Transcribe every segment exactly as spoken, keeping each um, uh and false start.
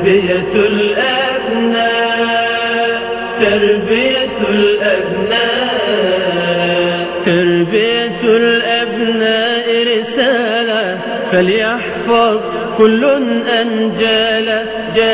تربية الأبناء تربية الأبناء تربية الأبناء رسالة فليحفظ كل أنجالا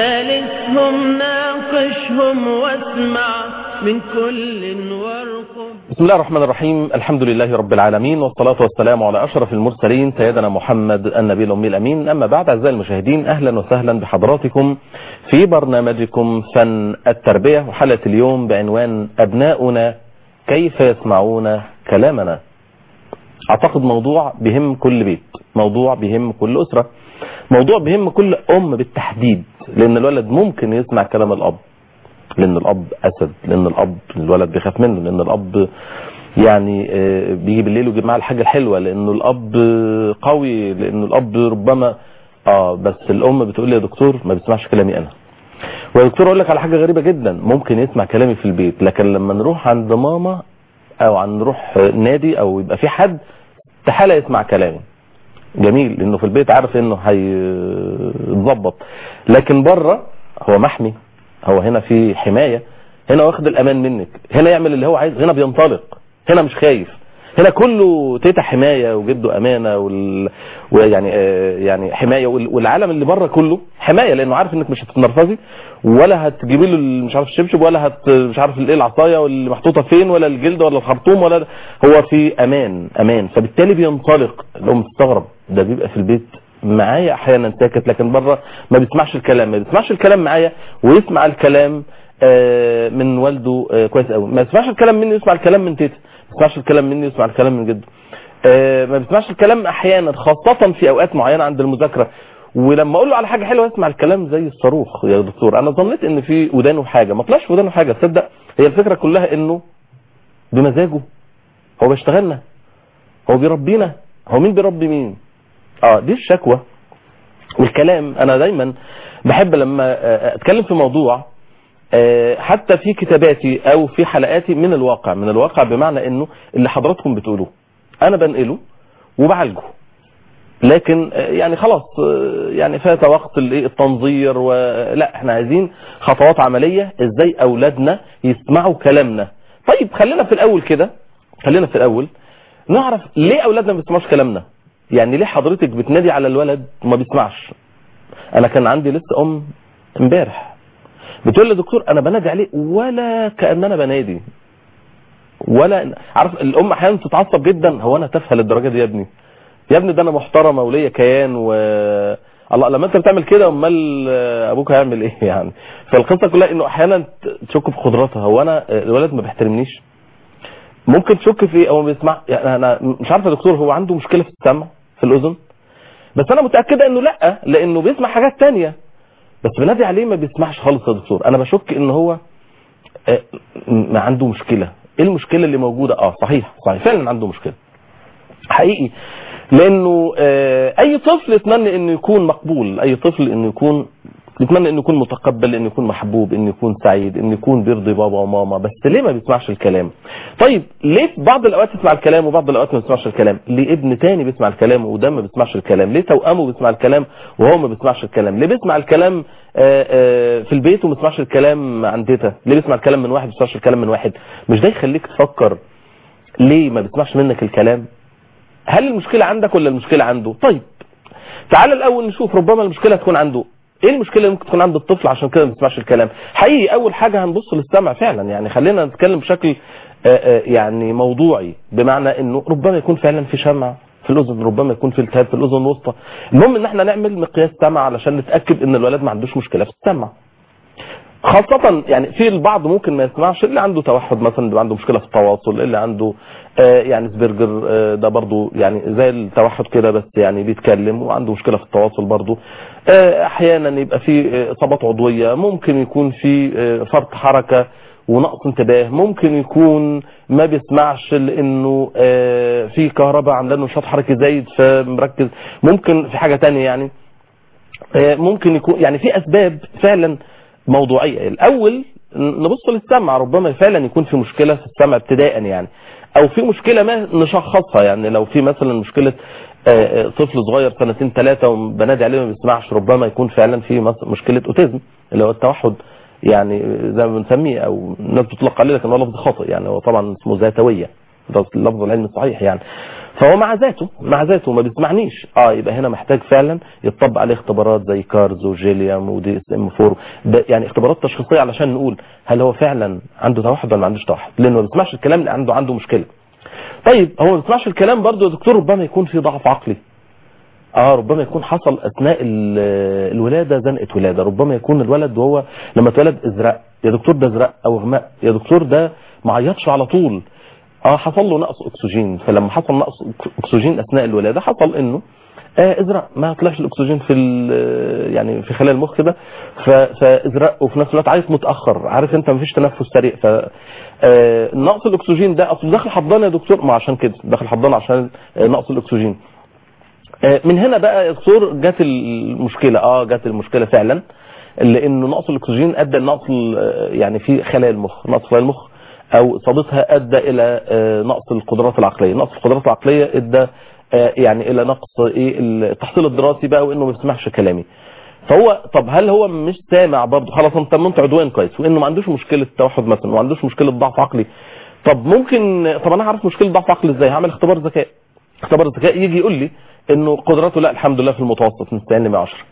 جالسهم ناقشهم واسمع من كل وارقب. بسم الله الرحمن الرحيم. الحمد لله رب العالمين، والصلاة والسلام على أشرف المرسلين سيدنا محمد النبي الأمي الأمين. أما بعد، أعزائي المشاهدين، أهلا وسهلا بحضراتكم في برنامجكم فن التربية، وحلقة اليوم بعنوان أبناؤنا كيف يسمعون كلامنا. أعتقد موضوع بهم كل بيت، موضوع بهم كل أسرة، موضوع بهم كل أم بالتحديد، لأن الولد ممكن يسمع كلام الأب، لأن الأب أسد، لأن الأب الولد بيخاف منه، لأن الأب يعني بيجي بالليل ويجيب معاه الحاجة الحلوة، لأنه الأب قوي، لأنه الأب ربما آه بس الأم بتقول لي يا دكتور ما بيسمعش كلامي أنا. ويا دكتور أقول لك على حاجة غريبة جدا، ممكن يسمع كلامي في البيت، لكن لما نروح عند ماما أو عن نروح نادي أو يبقى في حد استحالة يسمع كلامي. جميل، لأنه في البيت عارف إنه هيتظبط، لكن بره هو محمي، هو هنا في حماية، هنا واخد الأمان منك، هنا يعمل اللي هو عايز، هنا بينطلق، هنا مش خايف، هنا كله تيتا حماية وجده أمانة وال... ويعني آه يعني حماية، والعالم اللي بره كله حماية، لأنه عارف إنك مش هتتنرفزي ولا هتجيبي له مش عارف الشبشب ولا هت مش عارف ايه العصاية واللي محطوطة فين ولا الجلد ولا الخرطوم، ولا هو في أمان أمان، فبالتالي بينطلق. لو مستغرب ده بيبقى في البيت معايا احيانا ساكت، لكن بره ما بيسمعش الكلام، ما بيسمعش الكلام معايا ويسمع الكلام آه من والده آه كويس قوي، ما بيسمعش الكلام مني يسمع الكلام من تيتا، ما بيسمعش الكلام مني يسمع الكلام من جده، آه ما بيسمعش الكلام احيانا خاصة في اوقات معينة عند المذاكرة، ولما اقول له على حاجة حلوة يسمع الكلام زي الصاروخ. يا دكتور انا ظنيت ان في ودانه حاجة، ما طلعش ودانه حاجة، تصدق هي الفكرة كلها انه بمزاجه، هو بيشتغلنا، هو بيربينا، هو مين بيربي مين؟ اه دي الشكوى والكلام. انا دايما بحب لما اتكلم في موضوع حتى في كتاباتي او في حلقاتي من الواقع، من الواقع بمعنى انه اللي حضراتكم بتقولوه انا بنقله وبعالجه، لكن يعني خلاص يعني فات وقت التنظير، ولا احنا عايزين خطوات عملية ازاي اولادنا يسمعوا كلامنا. طيب خلينا في الاول كده، خلينا في الاول نعرف ليه اولادنا ما بيسمعوش كلامنا. يعني ليه حضرتك بتنادي على الولد وما بيسمعش؟ انا كان عندي لسه ام امبارح بتقول لي دكتور انا بنادي عليه ولا كأن انا بنادي، ولا عارف الام احيانا تتعصب جدا، هو انا تافهه للدرجه دي يا ابني؟ يا ابني ده انا محترمه وليا كيان، و الله لما انت بتعمل كده امال ابوك هيعمل ايه يعني؟ فالقصه كلها انه احيانا تشك في قدراتها، هو انا الولد ما بيحترمنيش؟ ممكن تشك في او ما بيسمع، يعني انا مش عارف يا دكتور هو عنده مشكله في السمع في الاذن، بس انا متاكده انه لا، لانه بيسمع حاجات تانية، بس بنادي عليه ما بيسمعش خالص يا دكتور. انا بشك ان هو ما عنده مشكله. ايه المشكله اللي موجوده؟ اه صحيح صحيح فعلا عنده مشكله حقيقي، لانه اي طفل يتمنى انه يكون مقبول، اي طفل انه يكون يتمنى انه يكون متقبل، انه يكون محبوب، انه يكون سعيد، انه يكون بيرضي بابا وماما، بس ليه ما بيسمعش الكلام؟ طيب ليه في بعض الاوقات يسمع الكلام وبعض الاوقات ما بيسمعش الكلام؟ ليه ابن تاني بيسمع الكلام وده ما بيسمعش الكلام؟ ليه توأمه بيسمع الكلام وهو ما بيسمعش الكلام؟ ليه بيسمع الكلام في البيت وما بيسمعش الكلام عند تيتا؟ ليه بيسمع الكلام من واحد وما بيسمعش الكلام من واحد؟ مش ده يخليك تفكر ليه ما بيسمعش منك الكلام؟ هل المشكلة عندك ولا المشكلة عنده؟ طيب تعال الاول نشوف، ربما المشكلة تكون عنده. ايه المشكلة اللي ممكن تكون عند الطفل عشان كده ما بيسمعش الكلام؟ حقيقي اول حاجة هنبص للسمع فعلا، يعني خلينا نتكلم بشكل يعني موضوعي، بمعنى انه ربما يكون فعلا في شمع في الاذن، ربما يكون في التهاب في الاذن الوسطى. المهم ان احنا نعمل مقياس سمع علشان نتاكد ان الولد ما عندوش مشكلة في السمع. خاصة يعني في البعض ممكن ما يسمعش، اللي عنده توحد مثلا، اللي عنده مشكلة في التواصل، اللي عنده آه يعني سبيرجر آه ده برضو يعني زي التوحد كده، بس يعني بيتكلم وعنده مشكلة في التواصل برضو. آه احيانا يبقى في اصابات عضوية، ممكن يكون في آه فرط حركة ونقص انتباه، ممكن يكون ما بيسمعش لانه آه في كهرباء عامله له نشاط حركي زايد فمركز، ممكن في حاجة تانية يعني آه ممكن يكون يعني في اسباب فعلا موضوعية. الاول نبص للسمع، ربما فعلا يكون في مشكلة في السمع ابتداء يعني، او في مشكلة ما نشخصها، يعني لو في مثلا مشكلة طفل صغير سنتين ثلاثة وبنادي عليه ما بيسمعش، ربما يكون فعلا في مشكلة اوتيزم اللي هو التوحد يعني زي ما بنسميه، او الناس بتطلق عليه لكن هو لفظ خاطئ يعني، هو طبعا اسمه ذاتوية، ده اللفظ العلمي الصحيح يعني. فهو مع ذاته مع ذاته ما بيسمعنيش، اه يبقى هنا محتاج فعلا يتطبق عليه اختبارات زي كارز وجيليام ودي اس ام أربعة، يعني اختبارات تشخيصيه علشان نقول هل هو فعلا عنده توحد ولا ما عندوش توحد، لانه ما بيسمعش الكلام اللي عنده عنده مشكله. طيب هو ما بيسمعش الكلام برضه يا دكتور، ربما يكون في ضعف عقلي. اه ربما يكون حصل اثناء الولاده زنقه ولاده، ربما يكون الولد وهو لما اتولد ازرق يا دكتور، ده ازرق او غماء يا دكتور، ده ما عيطش على طول، اه حصل له نقص اكسجين، فلما حصل نقص اكسجين اثناء الولاده حصل انه آه ازرق، ما طلعش الاكسجين في يعني في خلايا المخ ده، فازرق وفي نفس الوقت عايز متاخر، عارف انت ما فيش تنفس سريع، ف آه نقص الاكسجين ده اصل داخل حضانه يا دكتور، ما عشان كده داخل حضانه عشان آه نقص الاكسجين. آه من هنا بقى يا دكتور جت المشكله، اه جت المشكله فعلا، لانه نقص الاكسجين ادى لنقص يعني في خلايا المخ، نقص خلايا المخ او اصابتها ادى الى نقص القدرات العقليه، نقص القدرات العقليه ادى يعني الى نقص ايه التحصيل الدراسي بقى، وانه ما بيسمعش كلامي. فهو طب هل هو مش سامع برضه؟ خلاص انت منت عدوان كويس، وانه ما عندوش مشكله توحد مثلا، وما عندوش مشكله ضعف عقلي. طب ممكن طب انا هعرف مشكله ضعف عقلي ازاي؟ هعمل اختبار ذكاء، اختبار الذكاء يجي يقول لي انه قدراته لا الحمد لله في المتوسط من تسعين ل مية وعشرة،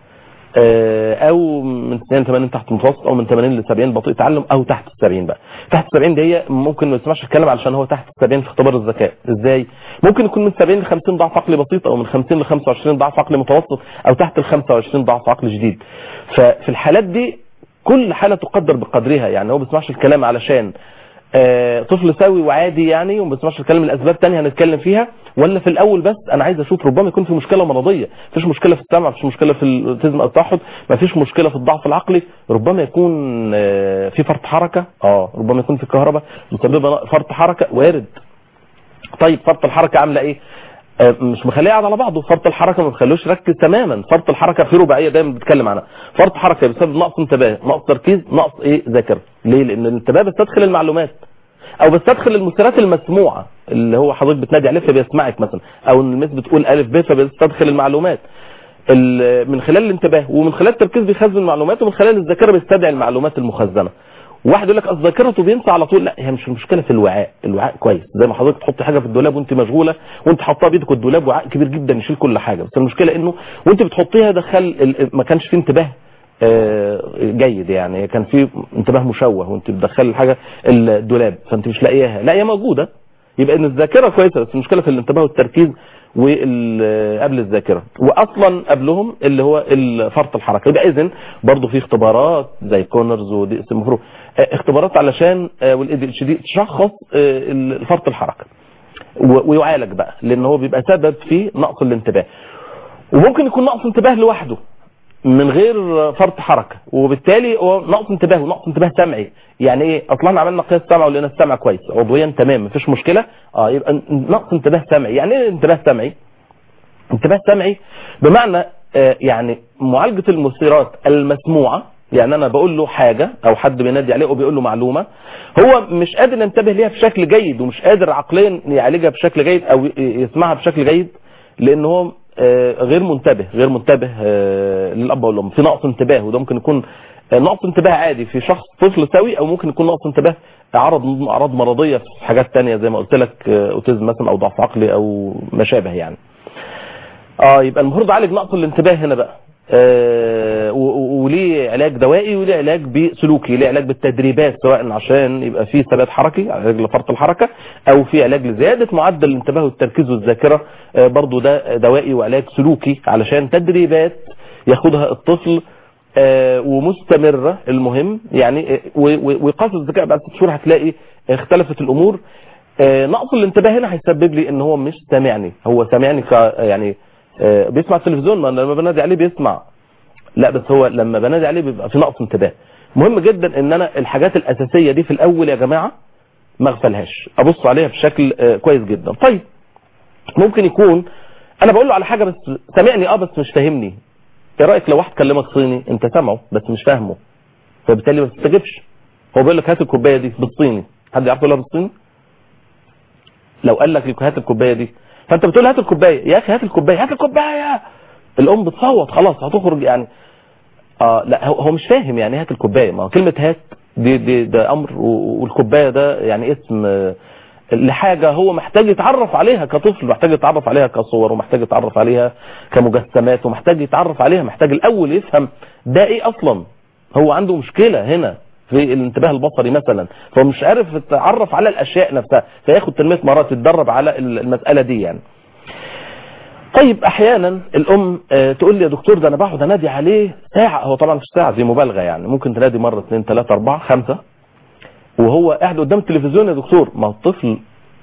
او من تسعين ل ثمانين تحت المتوسط، او من ثمانين ل سبعين بطيء تعلم، او تحت السبعين بقى. تحت السبعين دي هي ممكن ما يسمعش الكلام علشان هو تحت السبعين في اختبار الذكاء. ازاي؟ ممكن يكون من سبعين ل خمسين ضعف عقلي بسيط، او من خمسين ل خمسة وعشرين ضعف عقلي متوسط، او تحت ال خمسة وعشرين ضعف عقلي شديد. ففي الحالات دي كل حالة تقدر بقدرها، يعني هو ما بيسمعش الكلام علشان آه طفل سوي وعادي يعني وما بيسمعش الكلام لاسباب ثانيه هنتكلم فيها، ولا في الاول بس انا عايز اشوف ربما يكون في مشكله مرضيه، مفيش مشكله في السمع، مفيش مشكله في الاوتيزم او التوحد، مفيش مشكله في الضعف العقلي، ربما يكون آه في فرط حركه، اه ربما يكون في كهرباء مسببه فرط حركه، وارد. طيب فرط الحركه عامله ايه؟ آه مش مخليه قاعد على بعضه، فرط الحركه ما بتخلوش ركز تماما، فرط الحركه في رباعيه دايما بتكلم عنها، فرط حركه بسبب نقص انتباه، نقص تركيز، نقص ايه ذاكره. ليه؟ لان الانتباه بيستدخل المعلومات، او بستدخل المثيرات المسموعه اللي هو حضرتك بتنادي عليه فبيسمعك مثلا، او ان المس بتقول الف ب فبيستدخل المعلومات من خلال الانتباه، ومن خلال التركيز بيخزن المعلومات، ومن خلال الذاكره بيستدعي المعلومات المخزنه. واحد يقول لك اصل ذاكرته بينسى على طول، لا هي مش المشكله في الوعاء، الوعاء كويس، زي ما حضرتك تحط حاجه في الدولاب وانت مشغوله وانت حاطها بايدك، والدولاب وعاء كبير جدا يشيل كل حاجه، بس المشكله انه وانت بتحطيها دخل ما كانش فيه انتباه جيد، يعني كان في انتباه مشوه وانت بتدخل الحاجه الدولاب فانت مش لاقياها، لا هي موجوده، يبقى ان الذاكره كويسه، بس المشكله في الانتباه والتركيز وقبل الذاكره، واصلا قبلهم اللي هو فرط الحركه. يبقى اذن برضه في اختبارات زي كونرز ودي اس ام اختبارات علشان والاي دي اتش دي تشخص فرط الحركه ويعالج بقى، لان هو بيبقى سبب في نقص الانتباه، وممكن يكون نقص انتباه لوحده من غير فرط حركه، وبالتالي هو نقص انتباه ونقص انتباه سمعي. يعني ايه؟ اصلا عملنا قياس سمع ولقينا السمع كويس عضويا تمام مفيش مشكله، اه يبقى نقص انتباه سمعي. يعني ايه انتباه سمعي؟ انتباه سمعي بمعنى آه يعني معالجه المثيرات المسموعه، يعني انا بقول له حاجه او حد بينادي عليه وبيقول له معلومه هو مش قادر ينتبه ليها بشكل جيد، ومش قادر عقليا يعالجها بشكل جيد او يسمعها بشكل جيد، لان هو غير منتبه غير منتبه للاب والام، في نقص انتباه. وده ممكن يكون نقص انتباه عادي في شخص طفل سوي، او ممكن يكون نقص انتباه عرض اعراض مرضيه في حاجات ثانيه زي ما قلت لك اوتيزم مثلا او ضعف عقلي او ما شابه يعني. اه يبقى المفروض اعالج نقص الانتباه هنا بقى، آه وليه علاج دوائي وليه علاج بسلوكي، ليه علاج بالتدريبات، سواء عشان يبقى في ثبات حركي علاج لفرط الحركه، او في علاج لزياده معدل الانتباه والتركيز والذاكره، آه برضو ده دوائي وعلاج سلوكي علشان تدريبات ياخدها الطفل آه ومستمره. المهم يعني ويقاس الذكاء بعد ست شهور هتلاقي اختلفت الامور. آه نقص الانتباه هنا هيسبب لي ان هو مش سامعني، هو سامعني يعني آه بيسمع التلفزيون، ما لما بنادي عليه بيسمع، لا بس هو لما بنادي عليه بيبقى في نقص انتباه. مهم جدا ان انا الحاجات الاساسيه دي في الاول يا جماعه ما اغفلهاش، ابص عليها بشكل آه كويس جدا. طيب ممكن يكون انا بقول له على حاجه بس سامعني اه بس مش فاهمني. ايه رايك لو واحد كلمك صيني انت سامعه بس مش فاهمه، فبالتالي ما تستجبش. هو بيقول لك هات الكوبايه دي بالصيني، حد يعرف يقولها بالصيني؟ لو قال لك هات الكوبايه دي فانت بتقول هات الكوبايه، يا اخي هات الكوبايه هات الكوبايه، الام بتصوت خلاص هتخرج يعني. اه لا هو مش فاهم يعني هات الكوبايه، ما كلمه هات دي دي ده امر، والكوبايه ده يعني اسم لحاجه هو محتاج يتعرف عليها كطفل، محتاج يتعرف عليها كصور، ومحتاج يتعرف عليها كمجسمات، ومحتاج يتعرف عليها، محتاج الاول يفهم ده ايه اصلا. هو عنده مشكله هنا في الانتباه البصري مثلا، فهو مش عارف يتعرف على الاشياء نفسها، فياخد تنميه مهارات يتدرب على المساله دي يعني. طيب احيانا الام تقول لي يا دكتور ده انا بقعد انادي عليه ساعه، هو طبعا مش ساعه دي مبالغه يعني، ممكن تنادي مره اثنين ثلاثه اربعه خمسه وهو قاعد قدام التلفزيون يا دكتور. ما الطفل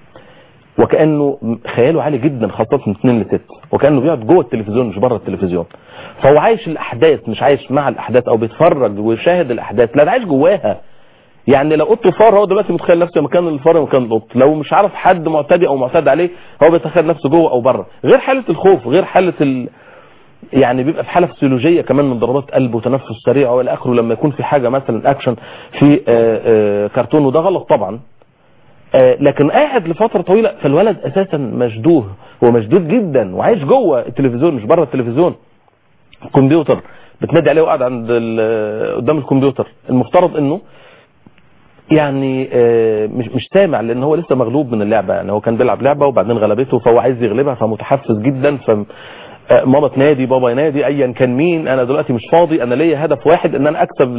وكانه خياله عالي جدا، خاصه من اثنين لستة، وكانه بيقعد جوه التلفزيون مش بره التلفزيون، فهو عايش الاحداث مش عايش مع الاحداث او بيتفرج ويشاهد الاحداث، لا ده عايش جواها. يعني لو قط فار هو دلوقتي متخيل نفسه مكان الفار ومكان القط، لو مش عارف حد معتدي او معتاد عليه هو بيتخيل نفسه جوه او بره، غير حاله الخوف، غير حاله ال... يعني بيبقى في حاله فسيولوجيه كمان من ضربات قلب وتنفس سريع والى اخره، لما يكون في حاجه مثلا اكشن في آآ آآ كرتون، وده غلط طبعا. لكن قاعد لفتره طويله، فالولد اساسا مشدوه، هو مشدود جدا وعايش جوه التلفزيون مش بره التلفزيون. الكمبيوتر بتنادي عليه وقاعد عند قدام الكمبيوتر، المفترض انه يعني مش مش سامع، لان هو لسه مغلوب من اللعبه، يعني هو كان بيلعب لعبه وبعدين غلبته فهو عايز يغلبها، فمتحفز جدا، ف ماما تنادي بابا ينادي ايا كان مين، انا دلوقتي مش فاضي، انا ليا هدف واحد ان انا اكسب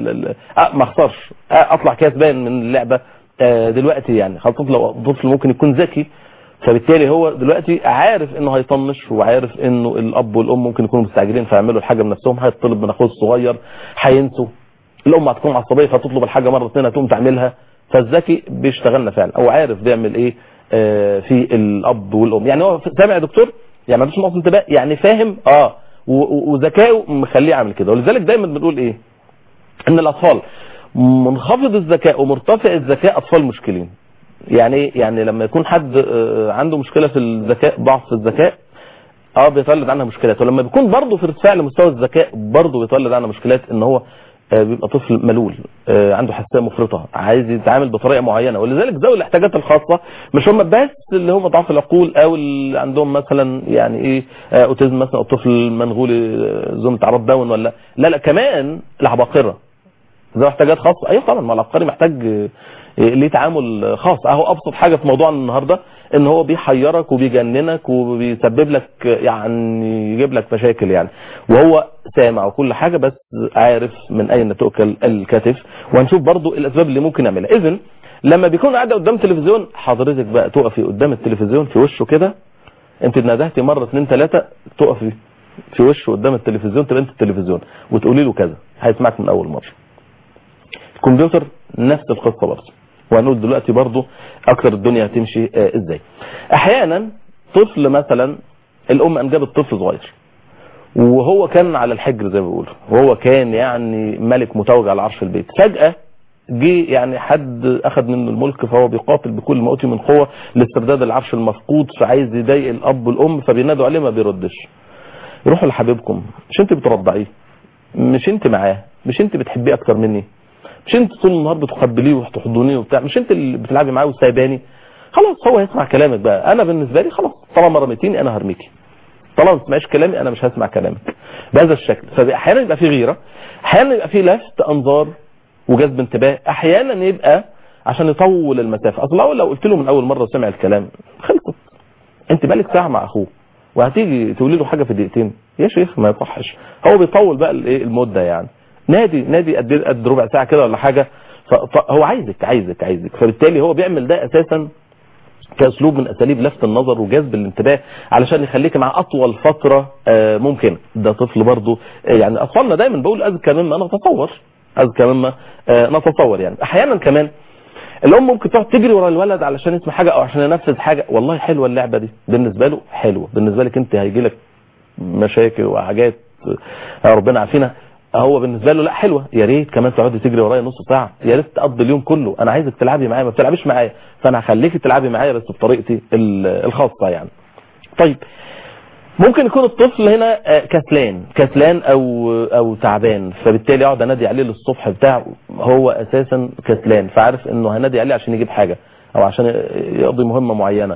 ما اخسرش، اطلع كسبان من اللعبه دلوقتي يعني. خاصه لو طفل ممكن يكون ذكي، فبالتالي هو دلوقتي عارف انه هيطنش، وعارف انه الاب والام ممكن يكونوا مستعجلين فيعملوا الحاجه بنفسهم، هيطلب من اخوه الصغير هينسوا، الام هتكون عصبيه فتطلب الحاجه مره اثنين هتقوم تعملها، فالذكي بيشتغلنا فعلا او عارف بيعمل ايه في الاب والام. يعني هو سامع يا دكتور يعني ما عندوش نقص انتباه، يعني فاهم اه وذكائه مخليه عامل كده. ولذلك دايما بنقول ايه، ان الاطفال منخفض الذكاء ومرتفع الذكاء اطفال مشكلين. يعني ايه؟ يعني لما يكون حد عنده مشكله في الذكاء، ضعف في الذكاء، اه بيطلع عنها مشكلات، ولما بيكون برضه في ارتفاع لمستوى الذكاء برضه بيطلع عنها مشكلات، ان هو بيبقى طفل ملول، عنده حساسيه مفرطه، عايز يتعامل بطريقه معينه. ولذلك ذوي الاحتياجات الخاصه مش هم بس اللي هم ضعف العقول او اللي عندهم مثلا يعني ايه اوتيزم مثلا، او طفل منغولي ذو اعراض داون، ولا لا لا كمان العباقره ذوي احتياجات خاصه. ايوه طبعا، ما العبقري محتاج ليه تعامل خاص. اهو ابسط حاجه في موضوعنا النهارده ان هو بيحيرك وبيجننك وبيسبب لك يعني يجيب لك مشاكل يعني، وهو سامع وكل حاجه بس عارف من اين تؤكل الكتف. وهنشوف برضو الاسباب اللي ممكن يعملها. اذن لما بيكون قاعده قدام التلفزيون، حضرتك بقى تقفي قدام التلفزيون في وشه كده، انت ندهتي مره اثنين ثلاثه تقفي في وشه قدام التلفزيون، تبقى انت التلفزيون وتقولي له كذا، هيسمعك من اول مره. الكمبيوتر نفس القصه برضه، وهنقول دلوقتي برضه اكتر الدنيا هتمشي آه ازاي. احيانا طفل مثلا الام انجبت طفل صغير وهو كان على الحجر زي ما بيقولوا، وهو كان يعني ملك متوج على عرش البيت، فجاه جه يعني حد اخذ منه الملك، فهو بيقاتل بكل ما اوتي من قوه لاسترداد العرش المفقود، فعايز يضايق الاب والام، فبينادوا عليه ما بيردش. يروحوا لحبيبكم، مش انت بترضعيه، مش انت معاه، مش انت بتحبيه اكتر مني، مش انت طول النهار بتقبليه وتحضنيه وبتاع، مش انت اللي بتلعبي معاه وسايباني، خلاص هو هيسمع كلامك بقى. انا بالنسبه لي خلاص طالما رميتيني انا هرميكي، طالما ما تسمعيش كلامي انا مش هسمع كلامك بهذا الشكل. فاحيانا يبقى في غيره، احيانا يبقى في لفت انظار وجذب انتباه، احيانا يبقى عشان يطول المسافه. اصل لو قلت له من اول مره وسمع الكلام خلصت، انت بقالك ساعه مع اخوه وهتيجي تقولي له حاجه في دقيقتين، يا شيخ ما يصحش. هو بيطول بقى الايه المده يعني، نادي نادي قد قد ربع ساعه كده ولا حاجه، فهو عايزك عايزك عايزك فبالتالي هو بيعمل ده اساسا كاسلوب من اساليب لفت النظر وجذب الانتباه علشان يخليك مع اطول فتره ممكن. ده طفل برضه يعني اطفالنا دايما بقول اذكى مما نتصور، اذكى مما نتصور يعني. احيانا كمان الام ممكن تقعد تجري ورا الولد علشان يسمع حاجه او عشان ينفذ حاجه، والله حلوه اللعبه دي بالنسبه له، حلوه بالنسبه لك انت هيجي لك مشاكل وحاجات ربنا عافينا، هو بالنسبه له لا حلوه، يا ريت كمان تقعدي تجري ورايا نص ساعه، يا ريت تقضي اليوم كله، انا عايزك تلعبي معايا، ما بتلعبيش معايا فانا هخليكي تلعبي معايا بس بطريقتي الخاصه يعني. طيب ممكن يكون الطفل هنا كسلان كسلان او او تعبان، فبالتالي اقعد انادي عليه للصبح بتاعه، هو اساسا كسلان، فعارف انه هنادي عليه عشان يجيب حاجه او عشان يقضي مهمه معينه،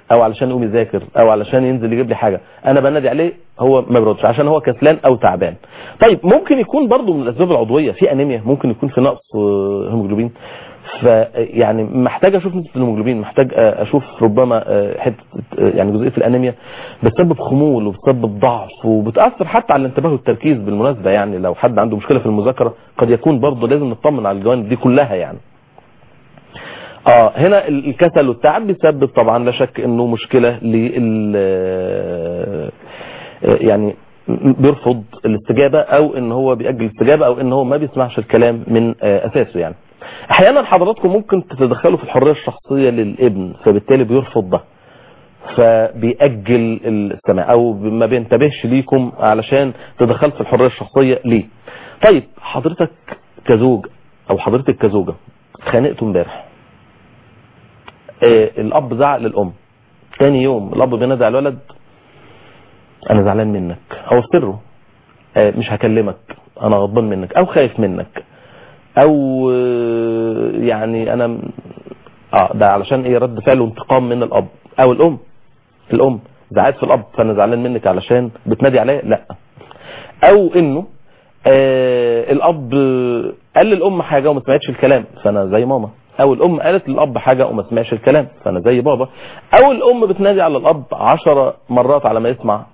او علشان يقوم يذاكر او علشان ينزل يجيب لي حاجه، انا بنادي عليه هو ما بيردش عشان هو كسلان او تعبان. طيب ممكن يكون برضو من الاسباب العضويه في انيميا، ممكن يكون في نقص هيموجلوبين، فيعني محتاج اشوف نسبه الهيموجلوبين، محتاج اشوف ربما حته يعني جزئيه الانيميا بتسبب خمول وبتسبب ضعف وبتاثر حتى على الانتباه والتركيز بالمناسبه. يعني لو حد عنده مشكله في المذاكره قد يكون برضه لازم نطمن على الجوانب دي كلها. يعني اه هنا الكسل والتعب بيسبب طبعا لا شك انه مشكله لل يعني بيرفض الاستجابه او ان هو بيأجل الاستجابه او ان هو ما بيسمعش الكلام من اساسه. يعني احيانا حضراتكم ممكن تتدخلوا في الحريه الشخصيه للابن فبالتالي بيرفض ده فبيأجل السماع او ما بينتبهش ليكم علشان تدخلت في الحريه الشخصيه ليه. طيب حضرتك كزوج او حضرتك كزوجه اتخانقتوا امبارح، آه الاب زعق للام، تاني يوم الاب بينادي على الولد انا زعلان منك او سره آه مش هكلمك انا غضبان منك او خايف منك او يعني انا اه ده علشان ايه رد فعل وانتقام من الاب او الام. الام زعلت في الاب فانا زعلان منك علشان بتنادي عليا، لا. او انه آه الاب قال للام حاجه وما سمعتش الكلام فانا زي ماما، او الام قالت للاب حاجه وما سمعش الكلام فانا زي بابا، او الام بتنادي على الاب عشر مرات على ما يسمع.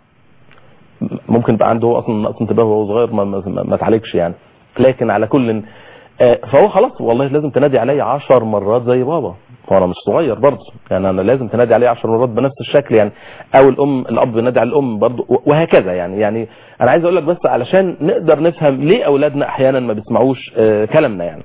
ممكن يبقى عنده اصلا نقص انتباه وهو صغير ما, ما, ما تعالجش يعني، لكن على كل فهو خلاص والله لازم تنادي علي عشر مرات زي بابا وانا مش صغير برضه، يعني انا لازم تنادي علي عشر مرات بنفس الشكل يعني، او الام الاب ينادي على الام برضه وهكذا. يعني يعني انا عايز اقول لك بس علشان نقدر نفهم ليه اولادنا احيانا ما بيسمعوش آه كلامنا. يعني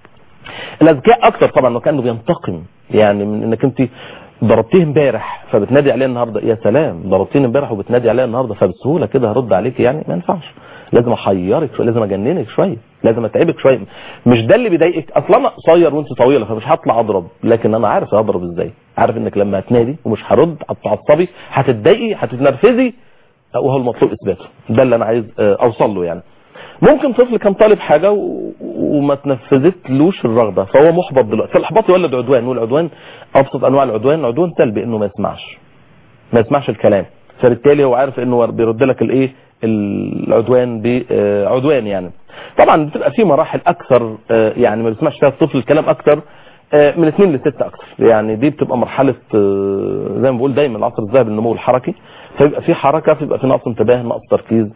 الاذكياء اكتر طبعا وكانه بينتقم، يعني من انك انت ضربتيه امبارح فبتنادي عليه النهارده، يا سلام ضربتيني امبارح وبتنادي عليه النهارده فبسهوله كده هرد عليك، يعني ما ينفعش، لازم احيرك شويه، لازم اجننك شويه، لازم اتعبك شويه. مش ده اللي بيضايقك، اصلا انا قصير وانت طويله فمش هطلع اضرب، لكن انا عارف اضرب ازاي، عارف انك لما هتنادي ومش هرد هتتعصبي هتتضايقي هتتنرفزي وهو المطلوب اثباته. ده اللي انا عايز اوصل له. يعني ممكن طفل كان طالب حاجه و... وما تنفذتلوش الرغبه فهو محبط دلوقتي، فالاحباط يولد عدوان، والعدوان ابسط انواع العدوان عدوان سلبي انه ما يسمعش ما يسمعش الكلام، فبالتالي هو عارف انه بيرد لك الايه العدوان بعدوان. يعني طبعا بتبقى في مراحل اكثر يعني ما بيسمعش فيها الطفل الكلام اكثر من اثنين لستة اكثر، يعني دي بتبقى مرحله زي ما بقول دايما العصر الذهبي النمو الحركي، فيبقى في حركه فيبقى في نقص انتباه نقص تركيز،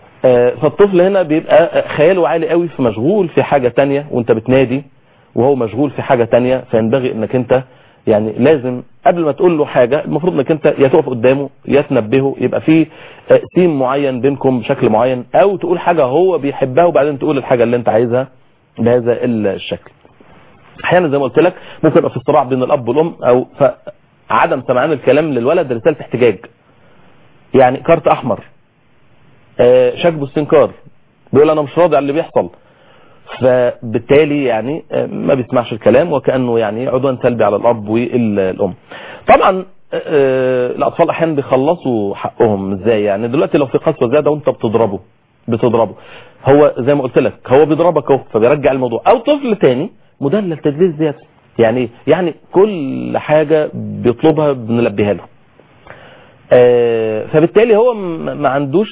فالطفل هنا بيبقى خياله عالي قوي في مشغول في حاجه ثانيه وانت بتنادي وهو مشغول في حاجه ثانيه، فينبغي انك انت يعني لازم قبل ما تقول له حاجة المفروض انك انت يا تقف قدامه يا تنبهه، يبقى في سيم معين بينكم بشكل معين، او تقول حاجة هو بيحبها وبعدين تقول الحاجة اللي انت عايزها بهذا الشكل. احيانا زي ما قلت لك ممكن يبقى في صراع بين الاب والام او عدم سمعان الكلام للولد رسالة احتجاج، يعني كارت احمر شكبه استنكار بيقول انا مش راضي على اللي بيحصل، فبالتالي يعني ما بيسمعش الكلام وكأنه يعني عدوان سلبي على الأب والأم. طبعا الأطفال أحيانا بيخلصوا حقهم ازاي، يعني دلوقتي لو في قسوة زيادة وانت بتضربه بتضربه هو زي ما قلت لك هو بيضربك اهو فبيرجع الموضوع، أو طفل تاني مدلل تدليل زيادة، يعني يعني كل حاجة بيطلبها بنلبيها له، فبالتالي هو ما عندوش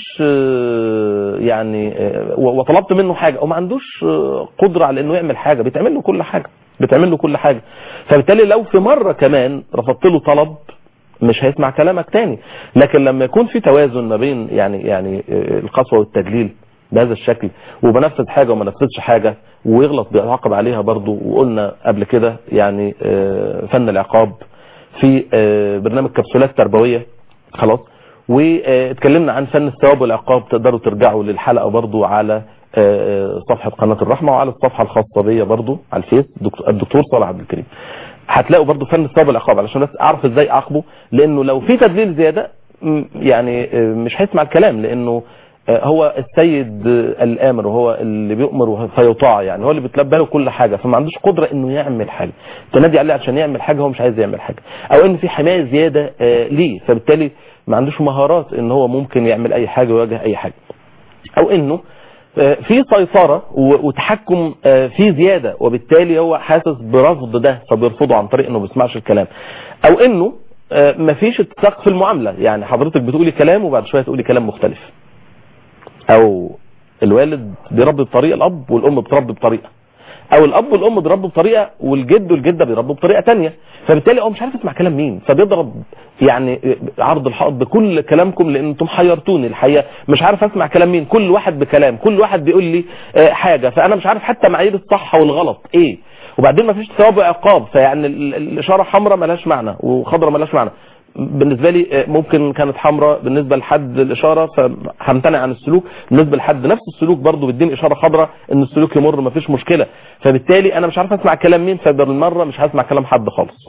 يعني وطلبت منه حاجة وما عندوش قدرة على انه يعمل حاجة، بيتعمل له كل حاجة بيتعمل له كل حاجة، فبالتالي لو في مرة كمان رفضت له طلب مش هيسمع كلامك تاني. لكن لما يكون في توازن ما بين يعني يعني القسوة والتدليل بهذا الشكل وبنفذ حاجة وما نفذش حاجة ويغلط بيعاقب عليها برضو، وقلنا قبل كده يعني فن العقاب في برنامج كبسولات تربوية خلاص، واتكلمنا عن فن الثواب والعقاب، تقدروا ترجعوا للحلقة برضو على صفحة قناة الرحمة وعلى الصفحة الخاصة بيا برضو على الفيس الدكتور صالح عبد الكريم، هتلاقوا برضو فن الثواب والعقاب علشان بس اعرف ازاي اعاقبه، لانه لو في تدليل زيادة يعني مش هيسمع الكلام، لانه هو السيد الامر وهو اللي بيؤمر فيطاع، يعني هو اللي بيتلبى له كل حاجه، فما عندوش قدره انه يعمل حاجه، تنادي عليه عشان يعمل حاجه هو مش عايز يعمل حاجه، او ان في حمايه زياده ليه فبالتالي ما عندوش مهارات ان هو ممكن يعمل اي حاجه ويواجه اي حاجه، او انه في سيطره وتحكم فيه زياده وبالتالي هو حاسس برفض ده فبيرفضه عن طريق انه ما بيسمعش الكلام، او انه مفيش اتساق في المعاملة، يعني حضرتك بتقولي كلام وبعد شوية تقولي كلام مختلف، او الوالد بيربي بطريقة، الاب والام بتربي بطريقة، او الاب والام بيربوا بطريقه والجد والجده بيربوا بطريقه ثانيه، فبالتالي هو مش عارف يسمع كلام مين، فبيضرب يعني عرض الحائط بكل كلامكم لان انتم حيرتوني الحقيقه، مش عارف اسمع كلام مين، كل واحد بكلام، كل واحد بيقول لي حاجه، فانا مش عارف حتى معايير الصح والغلط ايه، وبعدين ما فيش ثواب وعقاب، فيعني الاشاره حمراء مالهاش معنى وخضراء مالهاش معنى. بالنسبه لي ممكن كانت حمراء بالنسبه لحد الاشاره فهمتنع عن السلوك، بالنسبه لحد نفس السلوك برضه بيديني اشاره خضراء ان السلوك يمر ما فيش مشكله، فبالتالي انا مش عارف اسمع كلام مين، فبالمره مش هسمع كلام حد خالص.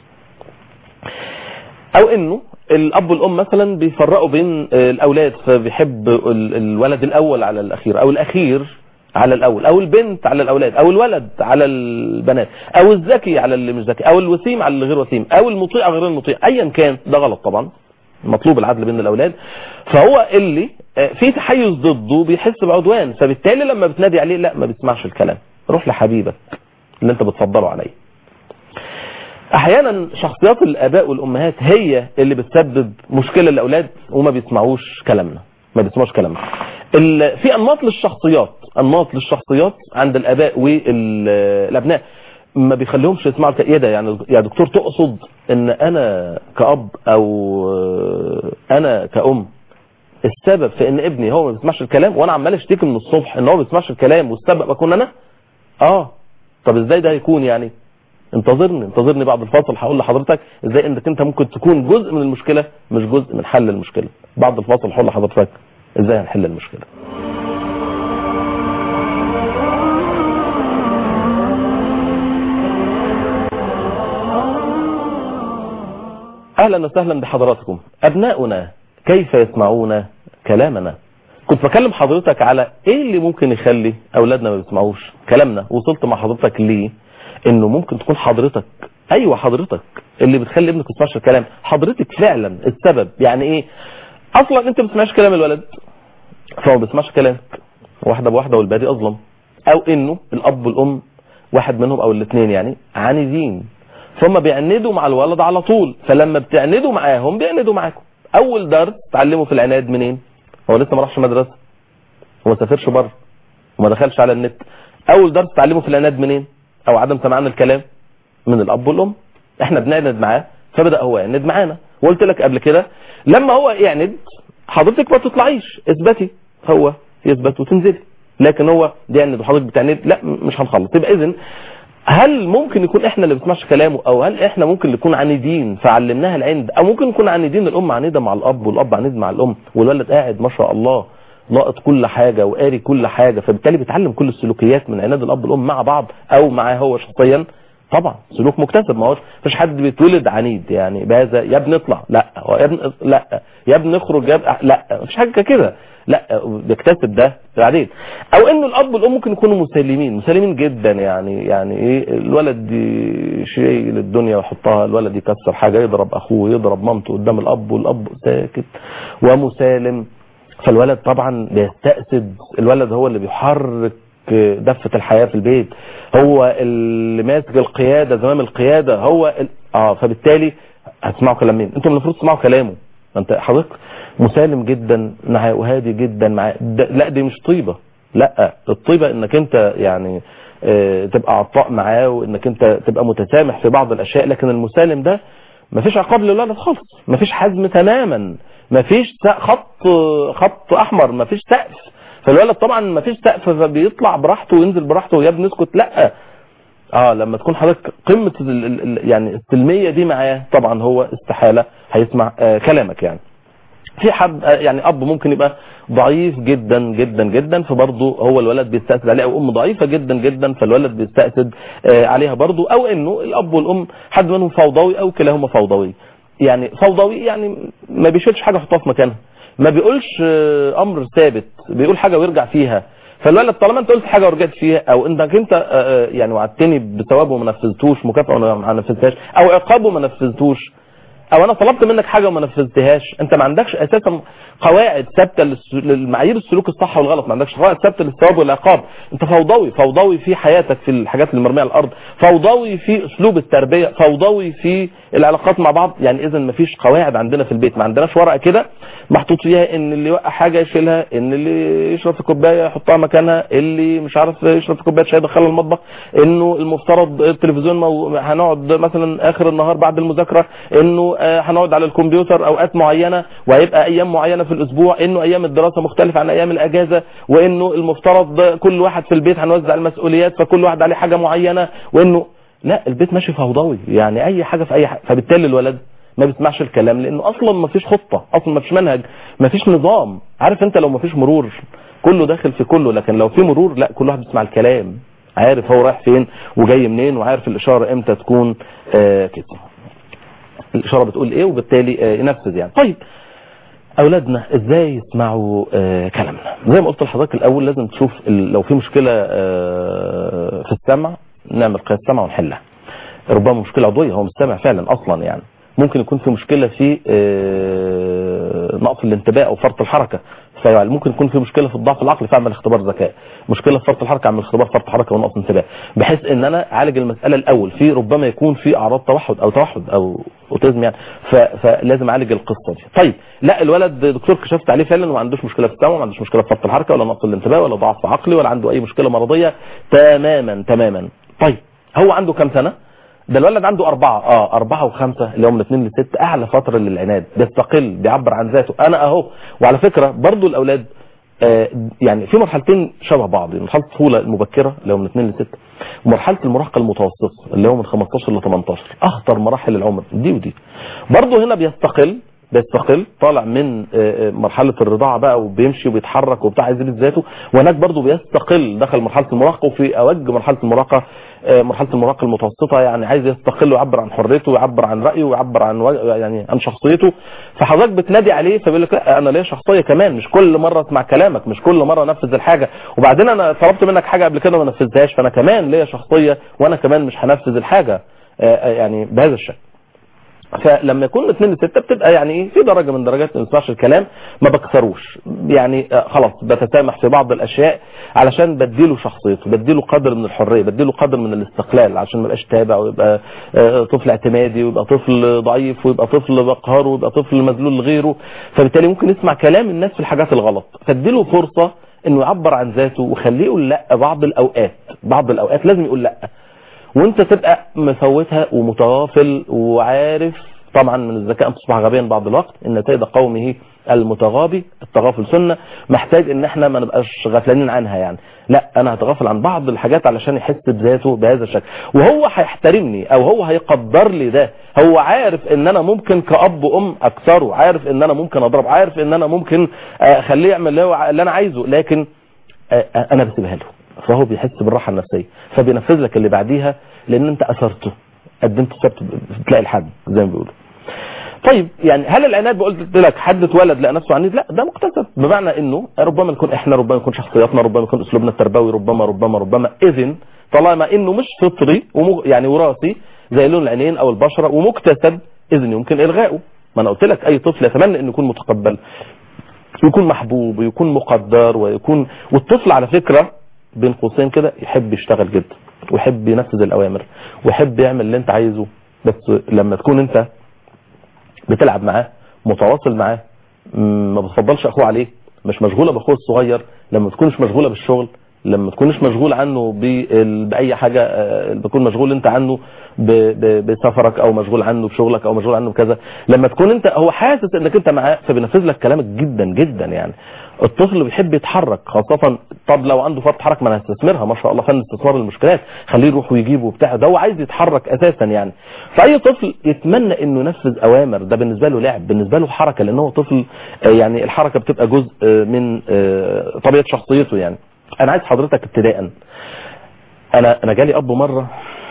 او انه الاب والام مثلا بيفرقوا بين الاولاد، فبيحب الولد الاول على الاخير، او الاخير على الاول، او البنت على الاولاد، او الولد على البنات، او الذكي على اللي مش ذكي، او الوسيم على اللي غير وسيم، او المطيع غير المطيع، ايا كان ده غلط طبعا، مطلوب العدل بين الاولاد. فهو اللي في تحيز ضده بيحس بعدوان، فبالتالي لما بتنادي عليه لا ما بيسمعش الكلام، روح لحبيبك اللي انت بتفضله عليه. احيانا شخصيات الاباء والامهات هي اللي بتسبب مشكله للاولاد وما بيسمعوش كلامنا، ما بيسمعوش كلامنا. في انماط للشخصيات، انماط للشخصيات عند الاباء والابناء ما بيخليهمش يسمعوا ايه ده، يعني يا دكتور تقصد ان انا كأب او انا كأم السبب في ان ابني هو ما بيسمعش الكلام، وانا عمال اشتكي من الصبح ان هو ما بيسمعش الكلام والسبب اكون انا؟ اه طب ازاي ده هيكون؟ يعني انتظرني انتظرني بعد الفاصل هقول لحضرتك ازاي انك انت ممكن تكون جزء من المشكله مش جزء من حل المشكله. بعد الفاصل هقول لحضرتك ازاي هنحل المشكله. اهلا وسهلا بحضراتكم. ابناؤنا كيف يسمعون كلامنا؟ كنت بكلم حضرتك على ايه اللي ممكن يخلي اولادنا ما بيسمعوش كلامنا، وصلت مع حضرتك ليه انه ممكن تكون حضرتك، ايوه حضرتك اللي بتخلي ابنك ما يسمعش الكلام، حضرتك فعلا السبب. يعني ايه؟ اصلا انت ما بتسمعش كلام الولد فهو ما بيسمعش كلامك، واحده بواحده والبادي اظلم. او انه الاب والام واحد منهم او الاثنين يعني عنيدين، ثم بيعندوا مع الولد على طول، فلما بتعندوا معاهم بيعندوا معاكم. اول درس تعلموا في العناد منين؟ هو لسه ما راحش مدرسه وما سافرش بره وما دخلش على النت. اول درس تعلموا في العناد منين او عدم سماعنا الكلام؟ من الاب والام. احنا بنعند معاه فبدا هو يعند معانا، وقلت لك قبل كده لما هو يعند حضرتك ما تطلعيش اثبتي، هو يثبت وتنزلي، لكن هو يعند وحضرتك بتعند لا مش هنخلص. يبقى اذن هل ممكن يكون احنا اللي بنسمعش كلامه، او هل احنا ممكن نكون عنيدين فعلمناها العند، او ممكن نكون عنيدين الام عنيده مع الاب والاب عنيد مع الام، والولد قاعد ما شاء الله لاقط كل حاجه وقاري كل حاجه، فبالتالي بيتعلم كل السلوكيات من عناد الاب والام مع بعض او معاه هو شخصيا. طبعا سلوك مكتسب، ما هوش مفيش حد بيتولد عنيد يعني بهذا يا ابني اطلع لا، يا ابني لا، يا ابني اخرج يا ابني لا، مفيش حاجه كده، لا بيكتسب ده بعدين. او انه الاب والام ممكن يكونوا مسالمين مسالمين جدا، يعني يعني ايه الولد يشيل الدنيا ويحطها، الولد يكسر حاجه يضرب اخوه يضرب مامته قدام الاب والاب ساكت ومسالم، فالولد طبعا بيستأسد، الولد هو اللي بيحرك دفة الحياة في البيت، هو اللي ماسك القيادة زمام القيادة، هو ال... اه فبالتالي هتسمعوا كلام مين؟ انتم المفروض تسمعوا كلامه. انت حضرتك مسالم جدا معاه وهادي جدا معاه، لا دي مش طيبة، لا الطيبة انك انت يعني اه تبقى عطاء معاه وانك انت تبقى متسامح في بعض الاشياء، لكن المسالم ده مفيش عقاب للولد خالص، مفيش حزم تماما، مفيش خط خط احمر، مفيش سقف، فالولد طبعا مفيش سقف فبيطلع براحته وينزل براحته ويا ابني اسكت، لا اه لما تكون حضرتك قمه يعني السلميه دي معاه طبعا هو استحاله هيسمع آه كلامك. يعني في حد آه يعني اب ممكن يبقى ضعيف جدا جدا جدا، فبرضه هو الولد بيستأسد عليه، او ام ضعيفه جدا جدا فالولد بيستأسد آه عليها برضه، او انه الاب والام حد منهم فوضوي او كلاهما فوضوي. يعني فوضوي يعني ما بيشيلش حاجه يحطها في مكانها، ما بيقولش امر ثابت، بيقول حاجه ويرجع فيها، فالولد طالما انت قلت حاجه ورجعت فيها، او انك انت يعني وعدتني بثواب وما نفذتوش، مكافاه وما نفذتهاش، او عقاب وما نفذتوش، او انا طلبت منك حاجه وما نفذتهاش، انت ما عندكش اساسا قواعد ثابته للمعايير السلوك الصح والغلط، ما عندكش قواعد ثابته للثواب والعقاب، انت فوضوي فوضوي في حياتك، في الحاجات اللي مرميه على الارض، فوضوي في اسلوب التربيه، فوضوي في العلاقات مع بعض. يعني اذا ما فيش قواعد عندنا في البيت، ما عندناش ورقه كده محطوط فيها ان اللي يوقع حاجه يشيلها، ان اللي يشرب في كوبايه يحطها مكانها، اللي مش عارف يشرب في كوبايه شاي يدخلها المطبخ، انه المفترض التلفزيون مو... هنقعد مثلا اخر النهار بعد المذاكره انه هنقعد على الكمبيوتر اوقات معينه، وهيبقى ايام معينه في الاسبوع، انه ايام الدراسه مختلفه عن ايام الاجازه، وانه المفترض كل واحد في البيت هنوزع المسؤوليات فكل واحد عليه حاجه معينه، وانه لا البيت ماشي فوضوي، يعني اي حاجه في اي حاجه. فبالتالي الولد ما بيسمعش الكلام لانه اصلا ما فيش خطه، اصلا ما فيش منهج، ما فيش نظام. عارف انت لو ما فيش مرور كله داخل في كله، لكن لو في مرور لا كل واحد بيسمع الكلام، عارف هو رايح فين وجاي منين، وعارف الاشاره امتى تكون آه كده، الاشاره بتقول ايه، وبالتالي آه ينفذ يعني. طيب اولادنا ازاي يسمعوا آه كلامنا؟ زي ما قلت لحضرتك الاول لازم تشوف لو في مشكله آه في السمع نعمل قياس سمع ونحلها. ربما مشكله عضويه هو مش سامع فعلا اصلا، يعني ممكن يكون في مشكله في آه نقص الانتباه او فرط الحركه، فيعني ممكن يكون في مشكله في الضعف العقلي فاعمل اختبار ذكاء، مشكله في فرط الحركه اعمل اختبار فرط حركه ونقص انتباه، بحيث ان انا اعالج المساله الاول. في ربما يكون في اعراض توحد او توحد او اوتيزم يعني، فلازم اعالج القصه دي. طيب لا الولد دكتور كشفت عليه فعلا وما عندوش مشكله في السمع، وما عندوش مشكله في فرط الحركه ولا نقص الانتباه ولا ضعف عقلي ولا عنده اي مشكله مرضيه تماما تماما. طيب هو عنده كام سنه؟ ده الولد عنده أربعة اه أربعة وخمسة اللي هم من اثنين لست، أعلى فترة للعناد، بيستقل بيعبر عن ذاته أنا أهو. وعلى فكرة برضو الأولاد آه يعني في مرحلتين شبه بعض، مرحلة الطفولة المبكرة اللي هو من اثنين لست، ومرحلة المراهقة المتوسطة اللي هو من خمستاشر ل تمنتاشر، أخطر مراحل العمر دي ودي. برضو هنا بيستقل بيستقل طالع من مرحلة الرضاعة بقى وبيمشي وبيتحرك وبتاع عايز يثبت ذاته، وهناك برضو بيستقل دخل مرحلة المراهقة، وفي أوج مرحلة المراهقة مرحلة المراهقة المتوسطة يعني عايز يستقل ويعبر عن حريته ويعبر عن رأيه ويعبر عن و... يعني عن شخصيته. فحضرتك بتنادي عليه فبيقول لك لا انا ليا شخصية كمان، مش كل مرة اسمع كلامك، مش كل مرة انفذ الحاجة، وبعدين انا طلبت منك حاجة قبل كده وما نفذتهاش، فانا كمان ليا شخصية وانا كمان مش هنفذ الحاجة يعني بهذا الشكل. فلما يكون اثنين لستة بتبقى يعني ايه في درجة من درجات ما نسمعش الكلام، ما بكسروش يعني خلاص بتسامح في بعض الاشياء علشان بديله شخصيته، بديله قدر من الحرية، بديله قدر من الاستقلال عشان ما يبقاش تابع ويبقى طفل اعتمادي ويبقى طفل ضعيف ويبقى طفل بقهر ويبقى طفل مذلول لغيره. فبالتالي ممكن يسمع كلام الناس في الحاجات الغلط، فاديله فرصة انه يعبر عن ذاته وخليه يقول لا. بعض الاوقات بعض الاوقات لازم يقول لا، وانت تبقى مفوتها ومتغافل وعارف. طبعا من الذكاء ان تصبح غبيا بعض الوقت، ان سيد قومه المتغابي، التغافل سنة، محتاج ان احنا ما نبقاش غفلانين عنها يعني. لا انا هتغافل عن بعض الحاجات علشان يحس بذاته بهذا الشكل، وهو هيحترمني او هو هيقدر لي ده. هو عارف ان انا ممكن كأب وام اكسره، عارف ان انا ممكن اضرب، عارف ان انا ممكن اخليه يعمل اللي انا عايزه، لكن انا بسيبها له، فهو بيحس بالراحة النفسية فبينفذ لك اللي بعديها لان انت اثرته، قدمت سبت تلاقي الحد زي ما بيقولوا. طيب يعني هل العناد قلت لك حد اتولد لقى نفسه عنيد؟ لا ده مكتسب، بمعنى انه ربما يكون احنا، ربما يكون شخصياتنا، ربما يكون اسلوبنا التربوي، ربما ربما ربما اذن طالما انه مش فطري يعني وراثي زي لون العينين او البشره ومكتسب، اذن يمكن الغائه. ما انا قلت لك اي طفل يتمنى انه يكون متقبل، يكون محبوب ويكون مقدر ويكون، والطفل على فكره بين قوسين كده يحب يشتغل جدا ويحب ينفذ الاوامر ويحب يعمل اللي انت عايزه، بس لما تكون انت بتلعب معاه متواصل معاه، ما بتفضلش اخوه عليه، مش مشغوله باخوه الصغير، لما تكونش مشغوله بالشغل، لما تكونش مشغول عنه باي حاجه، بتكون مشغول انت عنه بسفرك او مشغول عنه بشغلك او مشغول عنه بكذا، لما تكون انت هو حاسس انك انت معاه فبينفذ لك كلامك جدا جدا يعني. الطفل بيحب يتحرك خاصه، طب لو عنده فرط حركه ما انا هستثمرها، ما شاء الله فن استثمار المشكلات، خليه يروح ويجيب وبتاع، ده هو عايز يتحرك اساسا يعني. فاي طفل يتمنى انه ينفذ اوامر، ده بالنسبه له لعب، بالنسبه له حركه، لان هو طفل يعني الحركه بتبقى جزء من طبيعه شخصيته يعني. انا عايز حضرتك ابتداء، انا انا جالي اب مره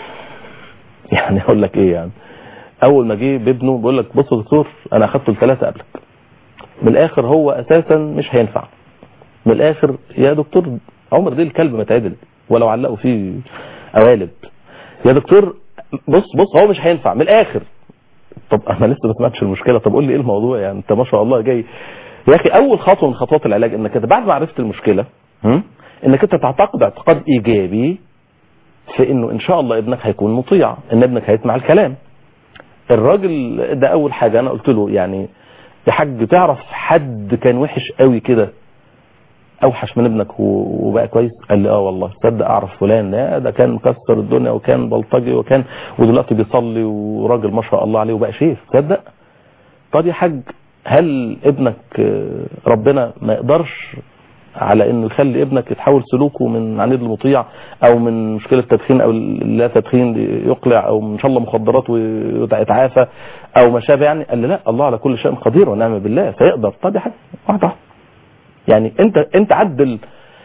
يعني اقول لك ايه يعني، اول ما جه بابنه بيقول لك بص يا دكتور انا اخدته الثلاثه قبلك، من الاخر هو اساسا مش هينفع، من الاخر يا دكتور عمر دي الكلب ما تعدل ولو علقوا فيه قوالب، يا دكتور بص بص هو مش هينفع من الاخر، طب انا لسه ما سمعتش المشكله، طب قول لي ايه الموضوع يعني، انت ما شاء الله جاي يا اخي. اول خطوه من خطوات العلاج انك انت بعد ما عرفت المشكله انك انت تعتقد اعتقاد ايجابي في انه ان شاء الله ابنك هيكون مطيع، ان ابنك هيسمع الكلام. الراجل ده اول حاجه انا قلت له يعني يا حاج تعرف حد كان وحش قوي كده اوحش من ابنك وبقى كويس؟ قال لي اه والله تصدق اعرف فلان ده ده كان مكسر الدنيا وكان بلطجي وكان ودلوقتي بيصلي وراجل ما شاء الله عليه وبقى شيخ. تصدق؟ طب يا حاج هل ابنك ربنا ما يقدرش على انه يخلي ابنك يتحول سلوكه من عنيد لمطيع، او من مشكله تدخين او لا تدخين يقلع، او ان شاء الله مخدرات ويتعافى او ما شابه يعني؟ قال لي لا، الله على كل شيء قدير ونعم بالله فيقدر. طب يا حاج واحده يعني انت انت عدل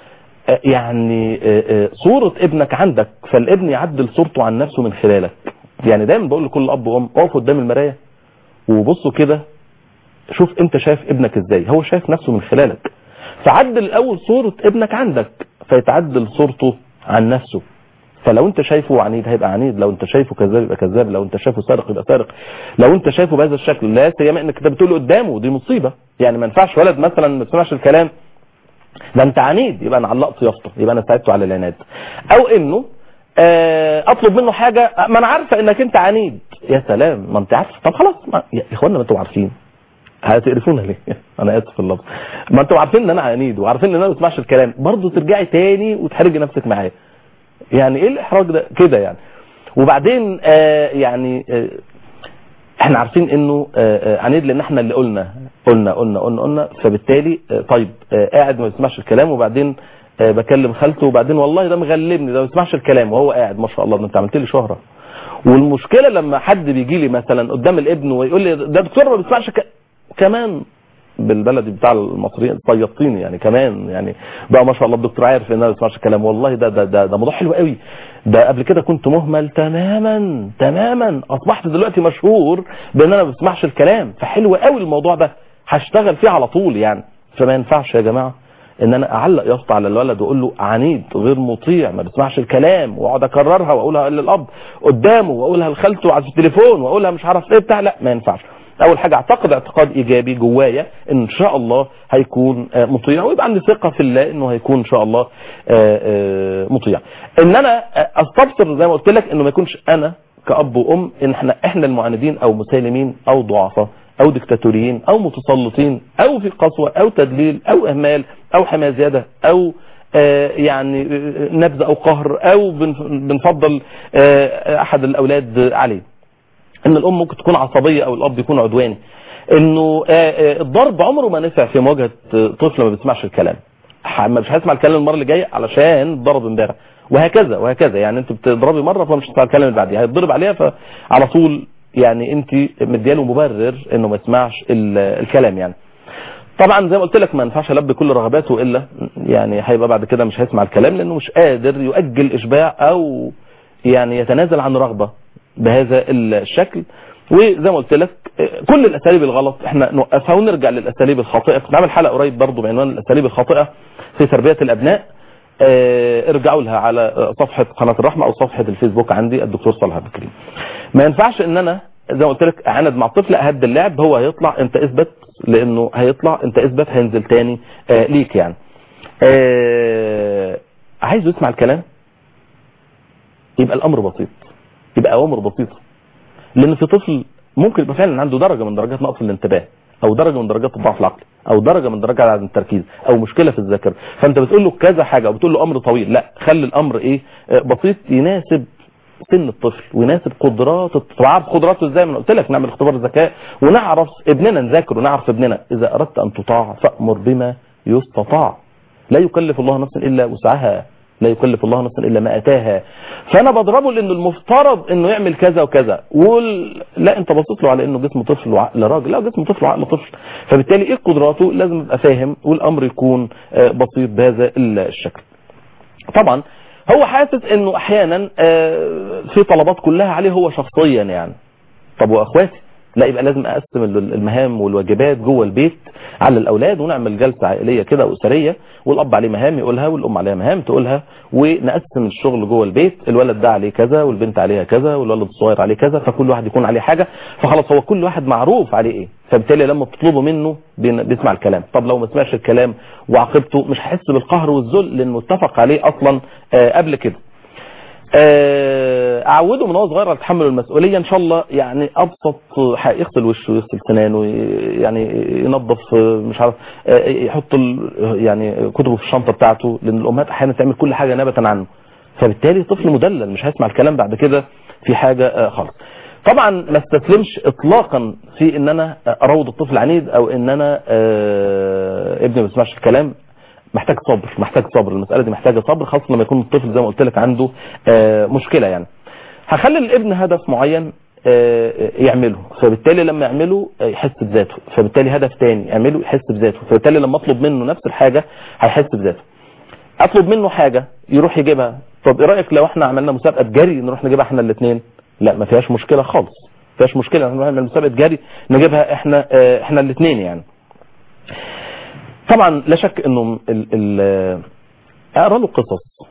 يعني صورة ابنك عندك، فالابن يعدل صورته عن نفسه من خلالك. يعني دايما بقول لكل اب وام اقفوا قدام المراية وبصوا كده، شوف انت شايف ابنك ازاي، هو شايف نفسه من خلالك. فعدل الاول صورة ابنك عندك فيتعدل صورته عن نفسه. فلو انت شايفه عنيد هيبقى عنيد، لو انت شايفه كذاب يبقى كذاب، لو انت شايفه سارق يبقى سارق، لو انت شايفه بهذا الشكل. لا سيما انك انت بتقول قدامه، دي مصيبه. يعني ما ينفعش ولد مثلا ما يسمعش الكلام ده انت عنيد، يبقى انا علقت يافطه، يبقى انا ساعدته على العناد. او انه اطلب منه حاجه ما انا عارفه انك انت عنيد. يا سلام، ما انت عارف. طب خلاص يا اخوانا ما انتوا عارفين، هتقرفونا ليه؟ انا اسف في اللفظ. ما انتوا عارفين ان انا عنيد وعارفين ان انا ما بسمعش الكلام، برضه ترجعي تاني وتحرجي نفسك معايا. يعني ايه الاحراج ده كده يعني؟ وبعدين آه يعني آه احنا عارفين انه آه آه عنيد لان احنا اللي قلنا قلنا قلنا قلنا قلنا فبالتالي آه طيب آه قاعد ما بيسمعش الكلام، وبعدين آه بكلم خالته، وبعدين والله ده مغلبني، ده ما بيسمعش الكلام وهو قاعد ما شاء الله، ده انت عملت لي شهره. والمشكله لما حد بيجي لي مثلا قدام الابن ويقول لي ده دكتور ما بيسمعش ك... كمان بالبلدي بتاع المصريين طيبتيني يعني، كمان يعني بقى ما شاء الله الدكتور عارف ان انا ما بسمعش الكلام. والله ده ده ده, ده موضوع حلو قوي. ده قبل كده كنت مهمل تماما تماما، اصبحت دلوقتي مشهور بان انا ما بسمعش الكلام. فحلو قوي الموضوع ده، هشتغل فيه على طول يعني. فما ينفعش يا جماعه ان انا اعلق يافطه على الولد واقول له عنيد غير مطيع ما بيسمعش الكلام، واقعد اكررها واقولها للاب قدامه واقولها لخالته على التليفون واقولها مش عارف ايه بتاع. لا ما ينفعش. اول حاجه اعتقد اعتقاد ايجابي جوايا ان شاء الله هيكون مطيع، ويبقى عندي ثقه في الله انه هيكون ان شاء الله مطيع. ان انا استبصر زي ما قلت لك انه ما يكونش انا كاب وام ان احنا احنا المعاندين او مسالمين او ضعفاء او ديكتاتوريين او متسلطين او في قسوه او تدليل او اهمال او حمايه زياده او يعني نبذ او قهر او بنفضل احد الاولاد عليه. ان الام ممكن تكون عصبيه او الاب يكون عدواني. انه الضرب عمره ما نفع في مواجهه طفل ما بيسمعش الكلام. مش هيسمع الكلام المره اللي جايه علشان ضرب امبارح، وهكذا وهكذا. يعني انت بتضربي مره فمش هتسمع الكلام اللي بعديه، هيتضرب عليها فعلى طول يعني انت مدياله مبرر انه ما يسمعش الكلام يعني. طبعا زي ما قلت لك ما ينفعش البي كل رغباته، الا يعني هيبقى بعد كده مش هيسمع الكلام لانه مش قادر يؤجل اشباع او يعني يتنازل عن رغبه بهذا الشكل. وزي ما قلت لك كل الاساليب الغلط احنا نوقفها ونرجع للاساليب الخاطئه. كنت عامل حلقه قريب برضو بعنوان الاساليب الخاطئه في تربيه الابناء، اه ارجعوا لها على صفحه قناه الرحمه او صفحه الفيسبوك عندي الدكتور صالح عبد الكريم. ما ينفعش ان انا زي ما قلت لك اعاند مع الطفل، اهد اللعب، هو هيطلع انت اثبت، لانه هيطلع انت اثبت هينزل تاني اه ليك يعني. اه عايز يسمع الكلام يبقى الامر بسيط، يبقى اوامر بسيطه. لان في طفل ممكن يبقى فعلا عنده درجه من درجات نقص الانتباه، او درجه من درجات الضعف العقلي، او درجه من درجات عدم التركيز، او مشكله في الذاكره. فانت بتقول له كذا حاجه وبتقول له امر طويل. لا، خلي الامر ايه بسيط يناسب سن الطفل ويناسب قدرات الطفل. عارف قدراته ازاي؟ ما قلت لك نعمل اختبار ذكاء ونعرف ابننا، نذاكر ونعرف ابننا. اذا اردت ان تطاع فامر بما يستطاع. لا يكلف الله نفسا الا وسعها، لا يكلف الله نفسا الا ما اتاها. فانا بضربه لانه المفترض انه يعمل كذا وكذا، وال... لا انت بصيت له على انه جسم طفل وعقل راجل. لا، جسم طفل وعقل طفل. فبالتالي ايه قدراته لازم ابقى فاهم، والامر يكون بسيط بهذا الشكل. طبعا هو حاسس انه احيانا في طلبات كلها عليه هو شخصيا يعني. طب واخواتي لا، يبقى لازم اقسم المهام والواجبات جوه البيت على الاولاد، ونعمل جلسه عائليه كده اسريه، والاب عليه مهام يقولها والام عليها مهام تقولها، ونقسم الشغل جوه البيت، الولد ده عليه كذا والبنت عليها كذا والولد الصغير عليه كذا، فكل واحد يكون عليه حاجه، فخلاص هو كل واحد معروف عليه ايه، فبالتالي لما بتطلبوا منه بيسمع الكلام. طب لو ما سمعش الكلام وعاقبته مش هيحس بالقهر والذل لانه اتفق عليه اصلا آه قبل كده. اعوده من هو صغير على تحمل المسؤوليه ان شاء الله، يعني ابسط يغسل وشه ويغسل سنانه، يعني ينظف مش عارف، يحط يعني كتبه في الشنطه بتاعته، لان الامهات احيانا تعمل كل حاجه نابه عنه، فبالتالي طفل مدلل مش هيسمع الكلام بعد كده في حاجه خالص. طبعا ما استسلمش اطلاقا في ان انا اروض الطفل عنيد او ان انا ابني ما بيسمعش الكلام. محتاج صبر، محتاج صبر، المسألة دي محتاجة صبر، خاصة لما يكون الطفل زي ما قلت لك عنده آه مشكلة. يعني هخلي الابن هدف معين آه يعمله، فبالتالي لما يعمله يحس بذاته، فبالتالي هدف تاني يعمله يحس بذاته، فبالتالي لما اطلب منه نفس الحاجة هيحس بذاته. اطلب منه حاجة يروح يجيبها، طب ايه رأيك لو احنا عملنا مسابقة جري نروح نجيبها احنا الاثنين؟ لا، ما فيهاش مشكلة خالص، ما فيهاش مشكلة نروح نعمل مسابقة جري نجيبها احنا آه احنا الاثنين. يعني طبعا لا شك انه اقرا له قصص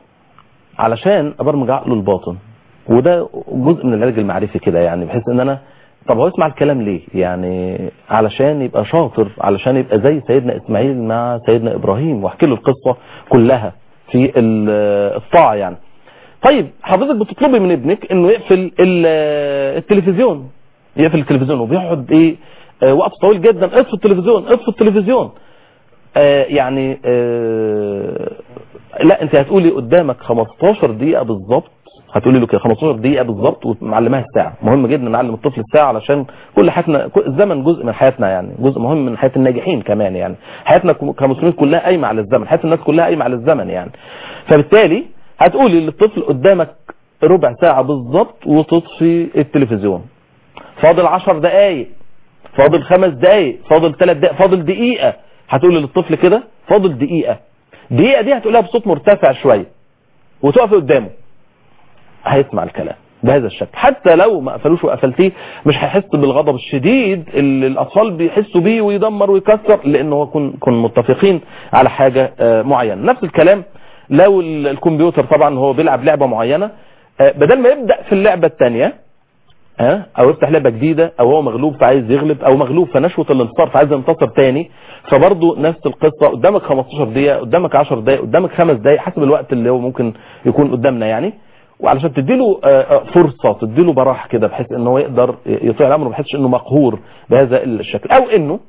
علشان ابرمج عقله الباطن، وده جزء من العلاج المعرفي كده، يعني بحيث ان انا طب هو يسمع الكلام ليه؟ يعني علشان يبقى شاطر، علشان يبقى زي سيدنا اسماعيل مع سيدنا ابراهيم، واحكي له القصه كلها في الطاعه. يعني طيب حضرتك بتطلبي من ابنك انه يقفل التلفزيون، يقفل التلفزيون وبيقعد ايه وقت طويل جدا، اطفي التلفزيون اطفي التلفزيون. آه يعني آه لا، انت هتقولي قدامك خمستاشر دقيقة بالظبط، هتقولي له كده خمستاشر دقيقة بالظبط ومعلمها الساعة. مهم جدا نعلم الطفل الساعة علشان كل حياتنا، الزمن جزء من حياتنا، يعني جزء مهم من حياة الناجحين كمان. يعني حياتنا كمسلمين كلها قايمة على الزمن، حياة الناس كلها قايمة على الزمن. يعني فبالتالي هتقولي للطفل قدامك ربع ساعة بالظبط وتطفي التلفزيون، فاضل عشر دقايق، فاضل خمس دقايق، فاضل ثلاث دقايق، فاضل دقيقة. هتقول للطفل كده فاضل دقيقة، دقيقة دي هتقولها بصوت مرتفع شوية وتقف قدامه، هيسمع الكلام بهذا الشكل. حتى لو ما قفلوش وقفلتيه مش هيحس بالغضب الشديد اللي الاطفال بيحسوا بيه ويدمر ويكسر، لانه هو كن كن متفقين على حاجة معينة. نفس الكلام لو الكمبيوتر طبعا هو بيلعب لعبة معينة، بدل ما يبدأ في اللعبة الثانية ها او يفتح لعبه جديده، او هو مغلوب فعايز يغلب، او مغلوب فنشوه الانتصار فعايز ينتصر تاني، فبرضه نفس القصه. قدامك خمستاشر دقيقه، قدامك عشر دقائق، قدامك خمس دقائق، حسب الوقت اللي هو ممكن يكون قدامنا يعني، وعلشان تديله فرصه، تديله براح كده بحيث ان هو يقدر يطيع الامر، ما يحسش انه مقهور بهذا الشكل. او انه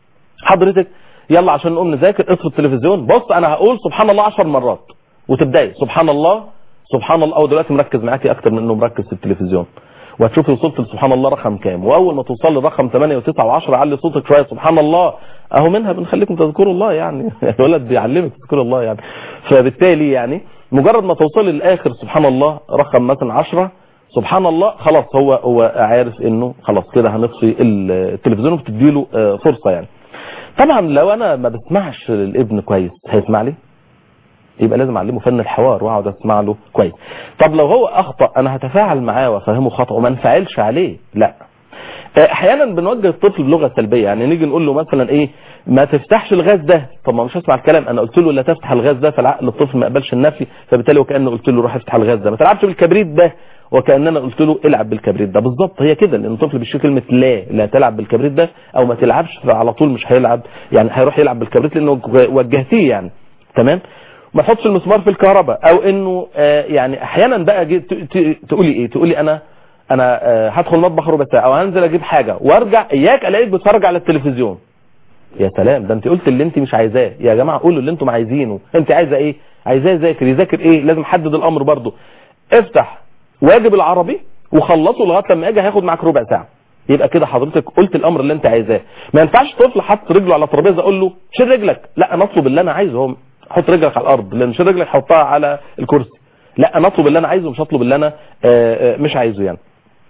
حضرتك يلا عشان نقوم نذاكر اطفي التلفزيون، بص انا هقول سبحان الله عشر مرات وتبداي سبحان الله سبحان الله، او دلوقتي مركز معاكي اكتر من انه مركز في التلفزيون، وهتشوفي وصلت لسبحان الله رقم كام، واول ما توصل لرقم ثمانية وتسعة وعشرة علي صوتك شويه سبحان الله، اهو منها بنخليكم تذكروا الله. يعني الولد بيعلمك تذكروا الله يعني. فبالتالي يعني مجرد ما توصلي للاخر سبحان الله رقم مثلا عشرة سبحان الله، خلاص هو هو عارف انه خلاص كده هنطفي التلفزيون، وبتديله فرصه. يعني طبعا لو انا ما بسمعش للابن كويس هيسمع لي؟ يبقى لازم اعلمه فن الحوار واقعد اسمع له كويس. طب لو هو اخطا انا هتفاعل معاه وافهمه خطأه وما انفعلش عليه؟ لا. احيانا بنوجه الطفل بلغه سلبيه، يعني نيجي نقول له مثلا ايه ما تفتحش الغاز ده، طب ما مش هسمع الكلام، انا قلت له لا تفتح الغاز ده، فالعقل الطفل ما قبلش النفي، فبالتالي وكانه قلت له روح افتح الغاز ده. ما تلعبش بالكبريت ده، وكاننا قلت له العب بالكبريت ده. بالظبط هي كده، لان الطفل بيشوف كلمه لا لا تلعب بالكبريت ده او ما تلعبش، فعلى طول مش هيلعب، يعني هيروح يلعب بالكبريت لانه وجهتيه. يعني تمام. ما تحطش المسمار في الكهرباء، او انه آه يعني احيانا بقى جيت تقولي ايه، تقولي انا انا آه هدخل المطبخ ربع ساعه او هنزل اجيب حاجه وارجع، اياك الاقيك بتتفرج على التلفزيون. يا سلام، ده انت قلت اللي انت مش عايزاه. يا جماعه قولوا اللي انتم عايزينه. انت عايزه ايه؟ عايزاه يذاكر، يذاكر ايه؟ لازم حدد الامر برضه. افتح واجب العربي وخلصه لغايه لما اجي هياخد معاك ربع ساعه، يبقى كده حضرتك قلت الامر اللي انت عايزاه. ما ينفعش طفل حط رجله على الترابيزه اقول له شيل رجلك، لا انا اطلب اللي انا عايزه. هو حط رجلك على الارض، لان مش رجلك حطها على الكرسي، لا انا اطلب اللي انا عايزه مش هطلب اللي انا مش عايزه. يعني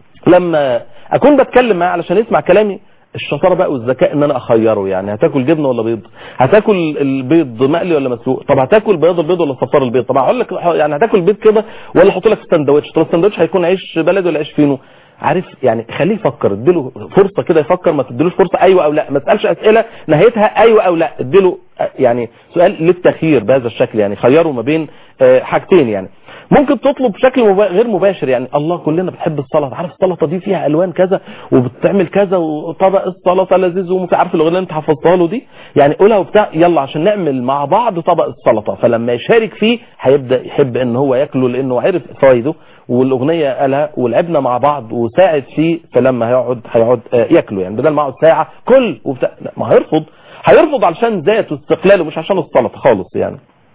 لما اكون بتكلم معاه علشان يسمع كلامي، الشطاره بقى والذكاء ان انا اخيره. يعني هتاكل جبنه ولا بيض؟ هتاكل البيض مقلي ولا مسلوق؟ طب هتاكل بياض البيض ولا صفار البيض؟ طب هقول لك يعني هتاكل بيض كده ولا احط لك في سندوتش؟ طب السندوتش هيكون عيش بلدي ولا عيش فينو؟ عارف يعني خليه يفكر، اديله فرصه كده يفكر، ما تديلوش فرصه ايوه او لا، ما تسالش اسئله نهايتها ايوه او لا، اديله يعني سؤال للتخيير بهذا الشكل، يعني خيره ما بين حاجتين. يعني ممكن تطلب بشكل مبا... غير مباشر، يعني الله كلنا بتحب السلطه، عارف السلطه دي فيها الوان كذا وبتعمل كذا وطبق السلطه لذيذ ومش عارف الاغنيه اللي انت حفظتها له دي، يعني قولها وبتاع يلا عشان نعمل مع بعض طبق السلطه، فلما يشارك فيه هيبدا يحب ان هو ياكله لانه عرف فوائده والاغنيه قالها ولعبنا مع بعض وساعد فيه، فلما هيقعد هيقعد ياكله، يعني بدل ما اقعد ساعه كل وبتاع لا، ما هيرفض هيرفض علشان ذاته واستقلاله مش عشان السلطه خالص. يعني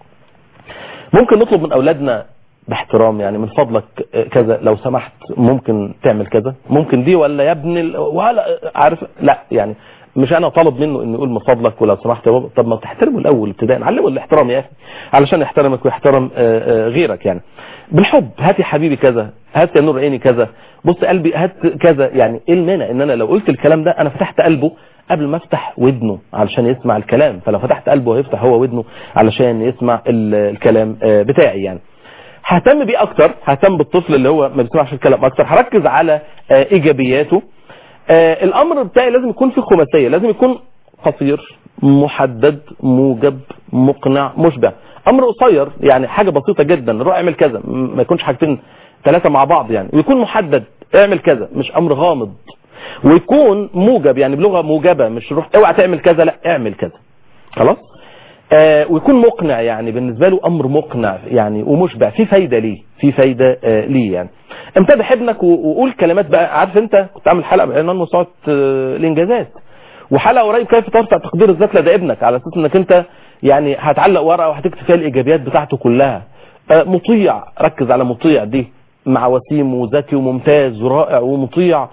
ممكن نطلب من اولادنا باحترام، يعني من فضلك كذا لو سمحت ممكن تعمل كذا، ممكن دي ولا يا ابن ال... ولا عارف لا، يعني مش انا طالب منه انه يقول من فضلك ولو سمحت يا بابا، طب ما تحترمه الاول ابتداء، علمه الاحترام يا اخي علشان يحترمك ويحترم غيرك. يعني بالحب، هات يا حبيبي كذا، هات يا نور عيني كذا، بص قلبي هات كذا، يعني ايه المانع ان انا لو قلت الكلام ده انا فتحت قلبه قبل ما افتح ودنه علشان يسمع الكلام، فلو فتحت قلبه هيفتح هو ودنه علشان يسمع الكلام بتاعي. يعني ههتم بيه اكتر، ههتم بالطفل اللي هو ما بيسمعش الكلام اكتر، هركز على ايجابياته. الامر بتاعي لازم يكون فيه خماسيه، لازم يكون قصير محدد موجب مقنع مشبع. امر قصير يعني حاجه بسيطه جدا، روح اعمل كذا، ما يكونش حاجتين ثلاثه مع بعض يعني، ويكون محدد اعمل كذا مش امر غامض، ويكون موجب يعني بلغه موجبه، مش روح اوعى تعمل كذا لا اعمل كذا خلاص. آه ويكون مقنع، يعني بالنسبة له أمر مقنع يعني ومشبع، في فايدة ليه في فايدة آه ليه. يعني امتدح ابنك وقول كلمات بقى، عارف انت كنت عامل حلقة بعنوان موسوعة آه الانجازات، وحلقة قريب كيف ترفع تقدير الذات لدى ابنك، على اساس انك انت يعني هتعلق ورقة وهتكتب فيها الايجابيات بتاعته كلها. آه مطيع، ركز على مطيع دي، مع وسيم وذكي وممتاز ورائع ومطيع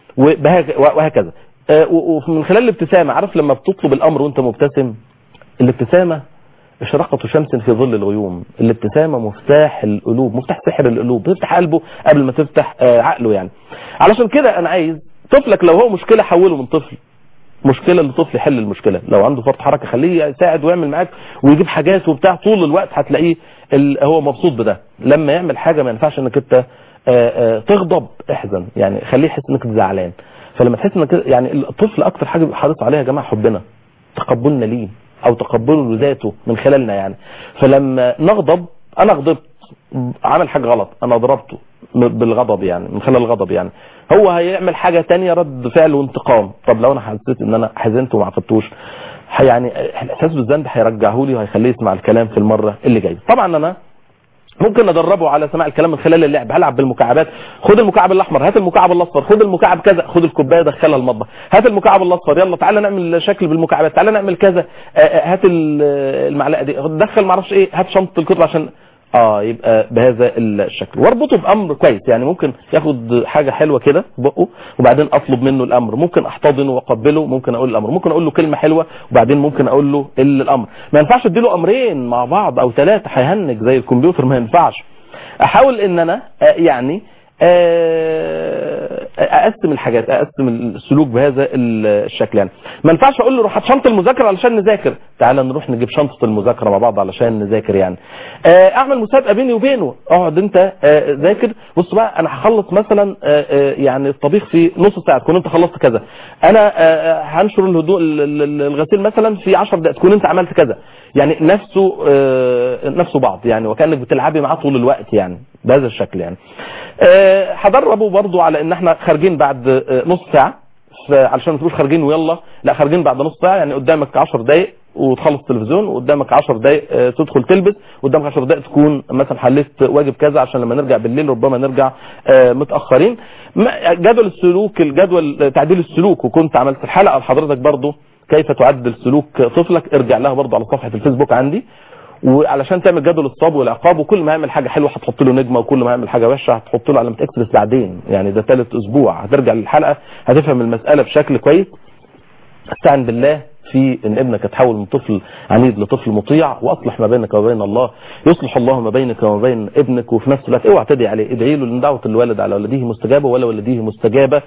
وهكذا. آه ومن خلال الابتسامة، عارف لما بتطلب الامر وانت مبتسم، الابتسامة اشراقة شمس في ظل الغيوم، الابتسامة مفتاح القلوب، مفتاح سحر القلوب، تفتح قلبه قبل ما تفتح عقله. يعني علشان كده انا عايز طفلك لو هو مشكلة حوله من طفل مشكلة لطفل يحل المشكلة، لو عنده فرط حركة خليه يساعد ويعمل معاك ويجيب حاجات وبتاع، طول الوقت هتلاقيه هو مبسوط بده. لما يعمل حاجة ما ينفعش انك انت تغضب، احزن، يعني خليه يحس انك زعلان. فلما تحس انك يعني الطفل اكتر حاجة حريص عليها يا جماعة حبنا، تقبلنا ليه او تقبله لذاته من خلالنا. يعني فلما نغضب، انا غضبت عمل حاجة غلط انا ضربته بالغضب، يعني من خلال الغضب، يعني هو هيعمل حاجة تانية رد فعل وانتقام. طب لو انا حسيت ان انا حزنت وما عقدتوش، يعني الاحساس بالذنب هيرجعه لي وهيخليه يسمع الكلام في المرة اللي جايه. طبعا انا ممكن ندربه على سماع الكلام من خلال اللعب، هلعب بالمكعبات، خد المكعب الاحمر، هات المكعب الاصفر، خد المكعب كذا، خد الكوبايه دخلها المطبخ، هات المكعب الاصفر، يلا تعالى نعمل شكل بالمكعبات، تعالى نعمل كذا، هات المعلقه دي دخل ما اعرفش ايه، هات شنطه الكتب عشان اه يبقى بهذا الشكل، واربطه بامر كويس. يعني ممكن ياخد حاجه حلوه كده بقه وبعدين اطلب منه الامر، ممكن احتضنه واقبله، ممكن اقول الامر، ممكن اقول له كلمه حلوه وبعدين ممكن اقول له الامر. ما ينفعش اديله امرين مع بعض او ثلاثه، هيهنج زي الكمبيوتر، ما ينفعش. احاول ان انا يعني اقسم الحاجات، اقسم السلوك بهذا الشكل. يعني ما ينفعش اقول له روح هات شنطه المذاكره علشان نذاكر، تعالى نروح نجيب شنطه المذاكره مع بعض علشان نذاكر. يعني اعمل مسابقه بيني وبينه، اقعد انت ذاكر، بص بقى انا هخلص مثلا يعني الطبيخ في نص ساعه تكون انت خلصت كذا، انا هنشر الهدوء الغسيل مثلا في عشر دقائق تكون انت عملت كذا. يعني نفسه نفسه بعض، يعني وكانك بتلعبي معاه طول الوقت، يعني بهذا الشكل. يعني هدربه برضو على ان احنا خارجين بعد نص ساعة، علشان ما تبقوش خارجين ويلا، لا خارجين بعد نص ساعة، يعني قدامك عشر دقايق وتخلص التلفزيون، وقدامك عشر دقايق تدخل تلبس، وقدامك عشر دقايق تكون مثلا حليت واجب كذا عشان لما نرجع بالليل ربما نرجع متأخرين. جدول السلوك، الجدول تعديل السلوك، وكنت عملت الحلقة لحضرتك برضو كيف تعدل سلوك طفلك، ارجع لها برضو على صفحة الفيسبوك عندي، وعلشان تعمل جدول الصاب والعقاب، وكل ما يعمل حاجة حلوة هتحط له نجمة، وكل ما يعمل حاجة وحشة هتحط له علامة اكس بس بعدين. يعني ده ثالث اسبوع هترجع للحلقة هتفهم المسألة بشكل كويس. استعن بالله في ان ابنك يتحول من طفل عنيد لطفل مطيع، واصلح ما بينك وبين الله، يصلح الله ما بينك وما بين ابنك. وفي نفس الوقت اوعى تدعي عليه، ادعي له لان دعوة الوالد على ولده مستجابة ولا ولده مستجابة.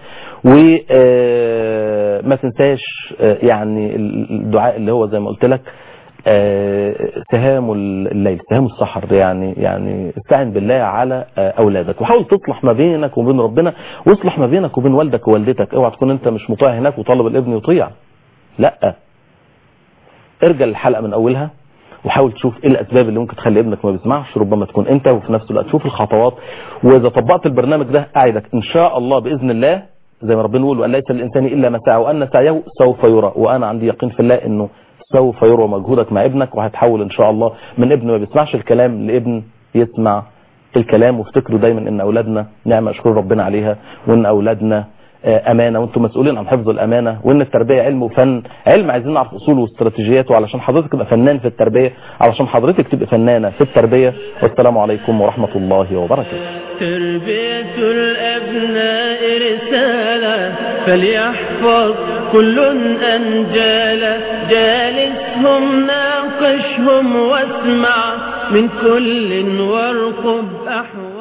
وما تنساش يعني الدعاء اللي هو زي ما قلت لك سهام الليل سهام السحر، يعني يعني استعن بالله على اولادك وحاول تصلح ما بينك وبين ربنا، واصلح ما بينك وبين والدك ووالدتك. اوعى تكون انت مش مطيع هناك وطالب الابن يطيع، لا، ارجع للحلقه من اولها وحاول تشوف ايه الاسباب اللي ممكن تخلي ابنك ما بيسمعش، ربما تكون انت، وفي نفس الوقت تشوف الخطوات. واذا طبقت البرنامج ده اعدك ان شاء الله باذن الله زي ما ربنا يقول وان ليس للانسان الا ما سعى وان سعيه سوف يرى، وانا عندي يقين في الله انه سوف يرى مجهودك مع ابنك، وهتحول ان شاء الله من ابن ما بيسمعش الكلام لابن يسمع الكلام. وافتكروا دايما ان اولادنا نعمه اشكر ربنا عليها، وان اولادنا امانه وانتم مسؤولين عن حفظ الامانه، وان التربيه علم وفن. علم عايزين نعرف اصوله واستراتيجياته علشان حضرتك تبقى فنان في التربيه، علشان حضرتك تبقى فنانه في التربيه. والسلام عليكم ورحمه الله وبركاته. تربيه الابناء رساله فليحفظ كل انجالا، جالسهم ناقشهم واسمع من كل وارقب احوال.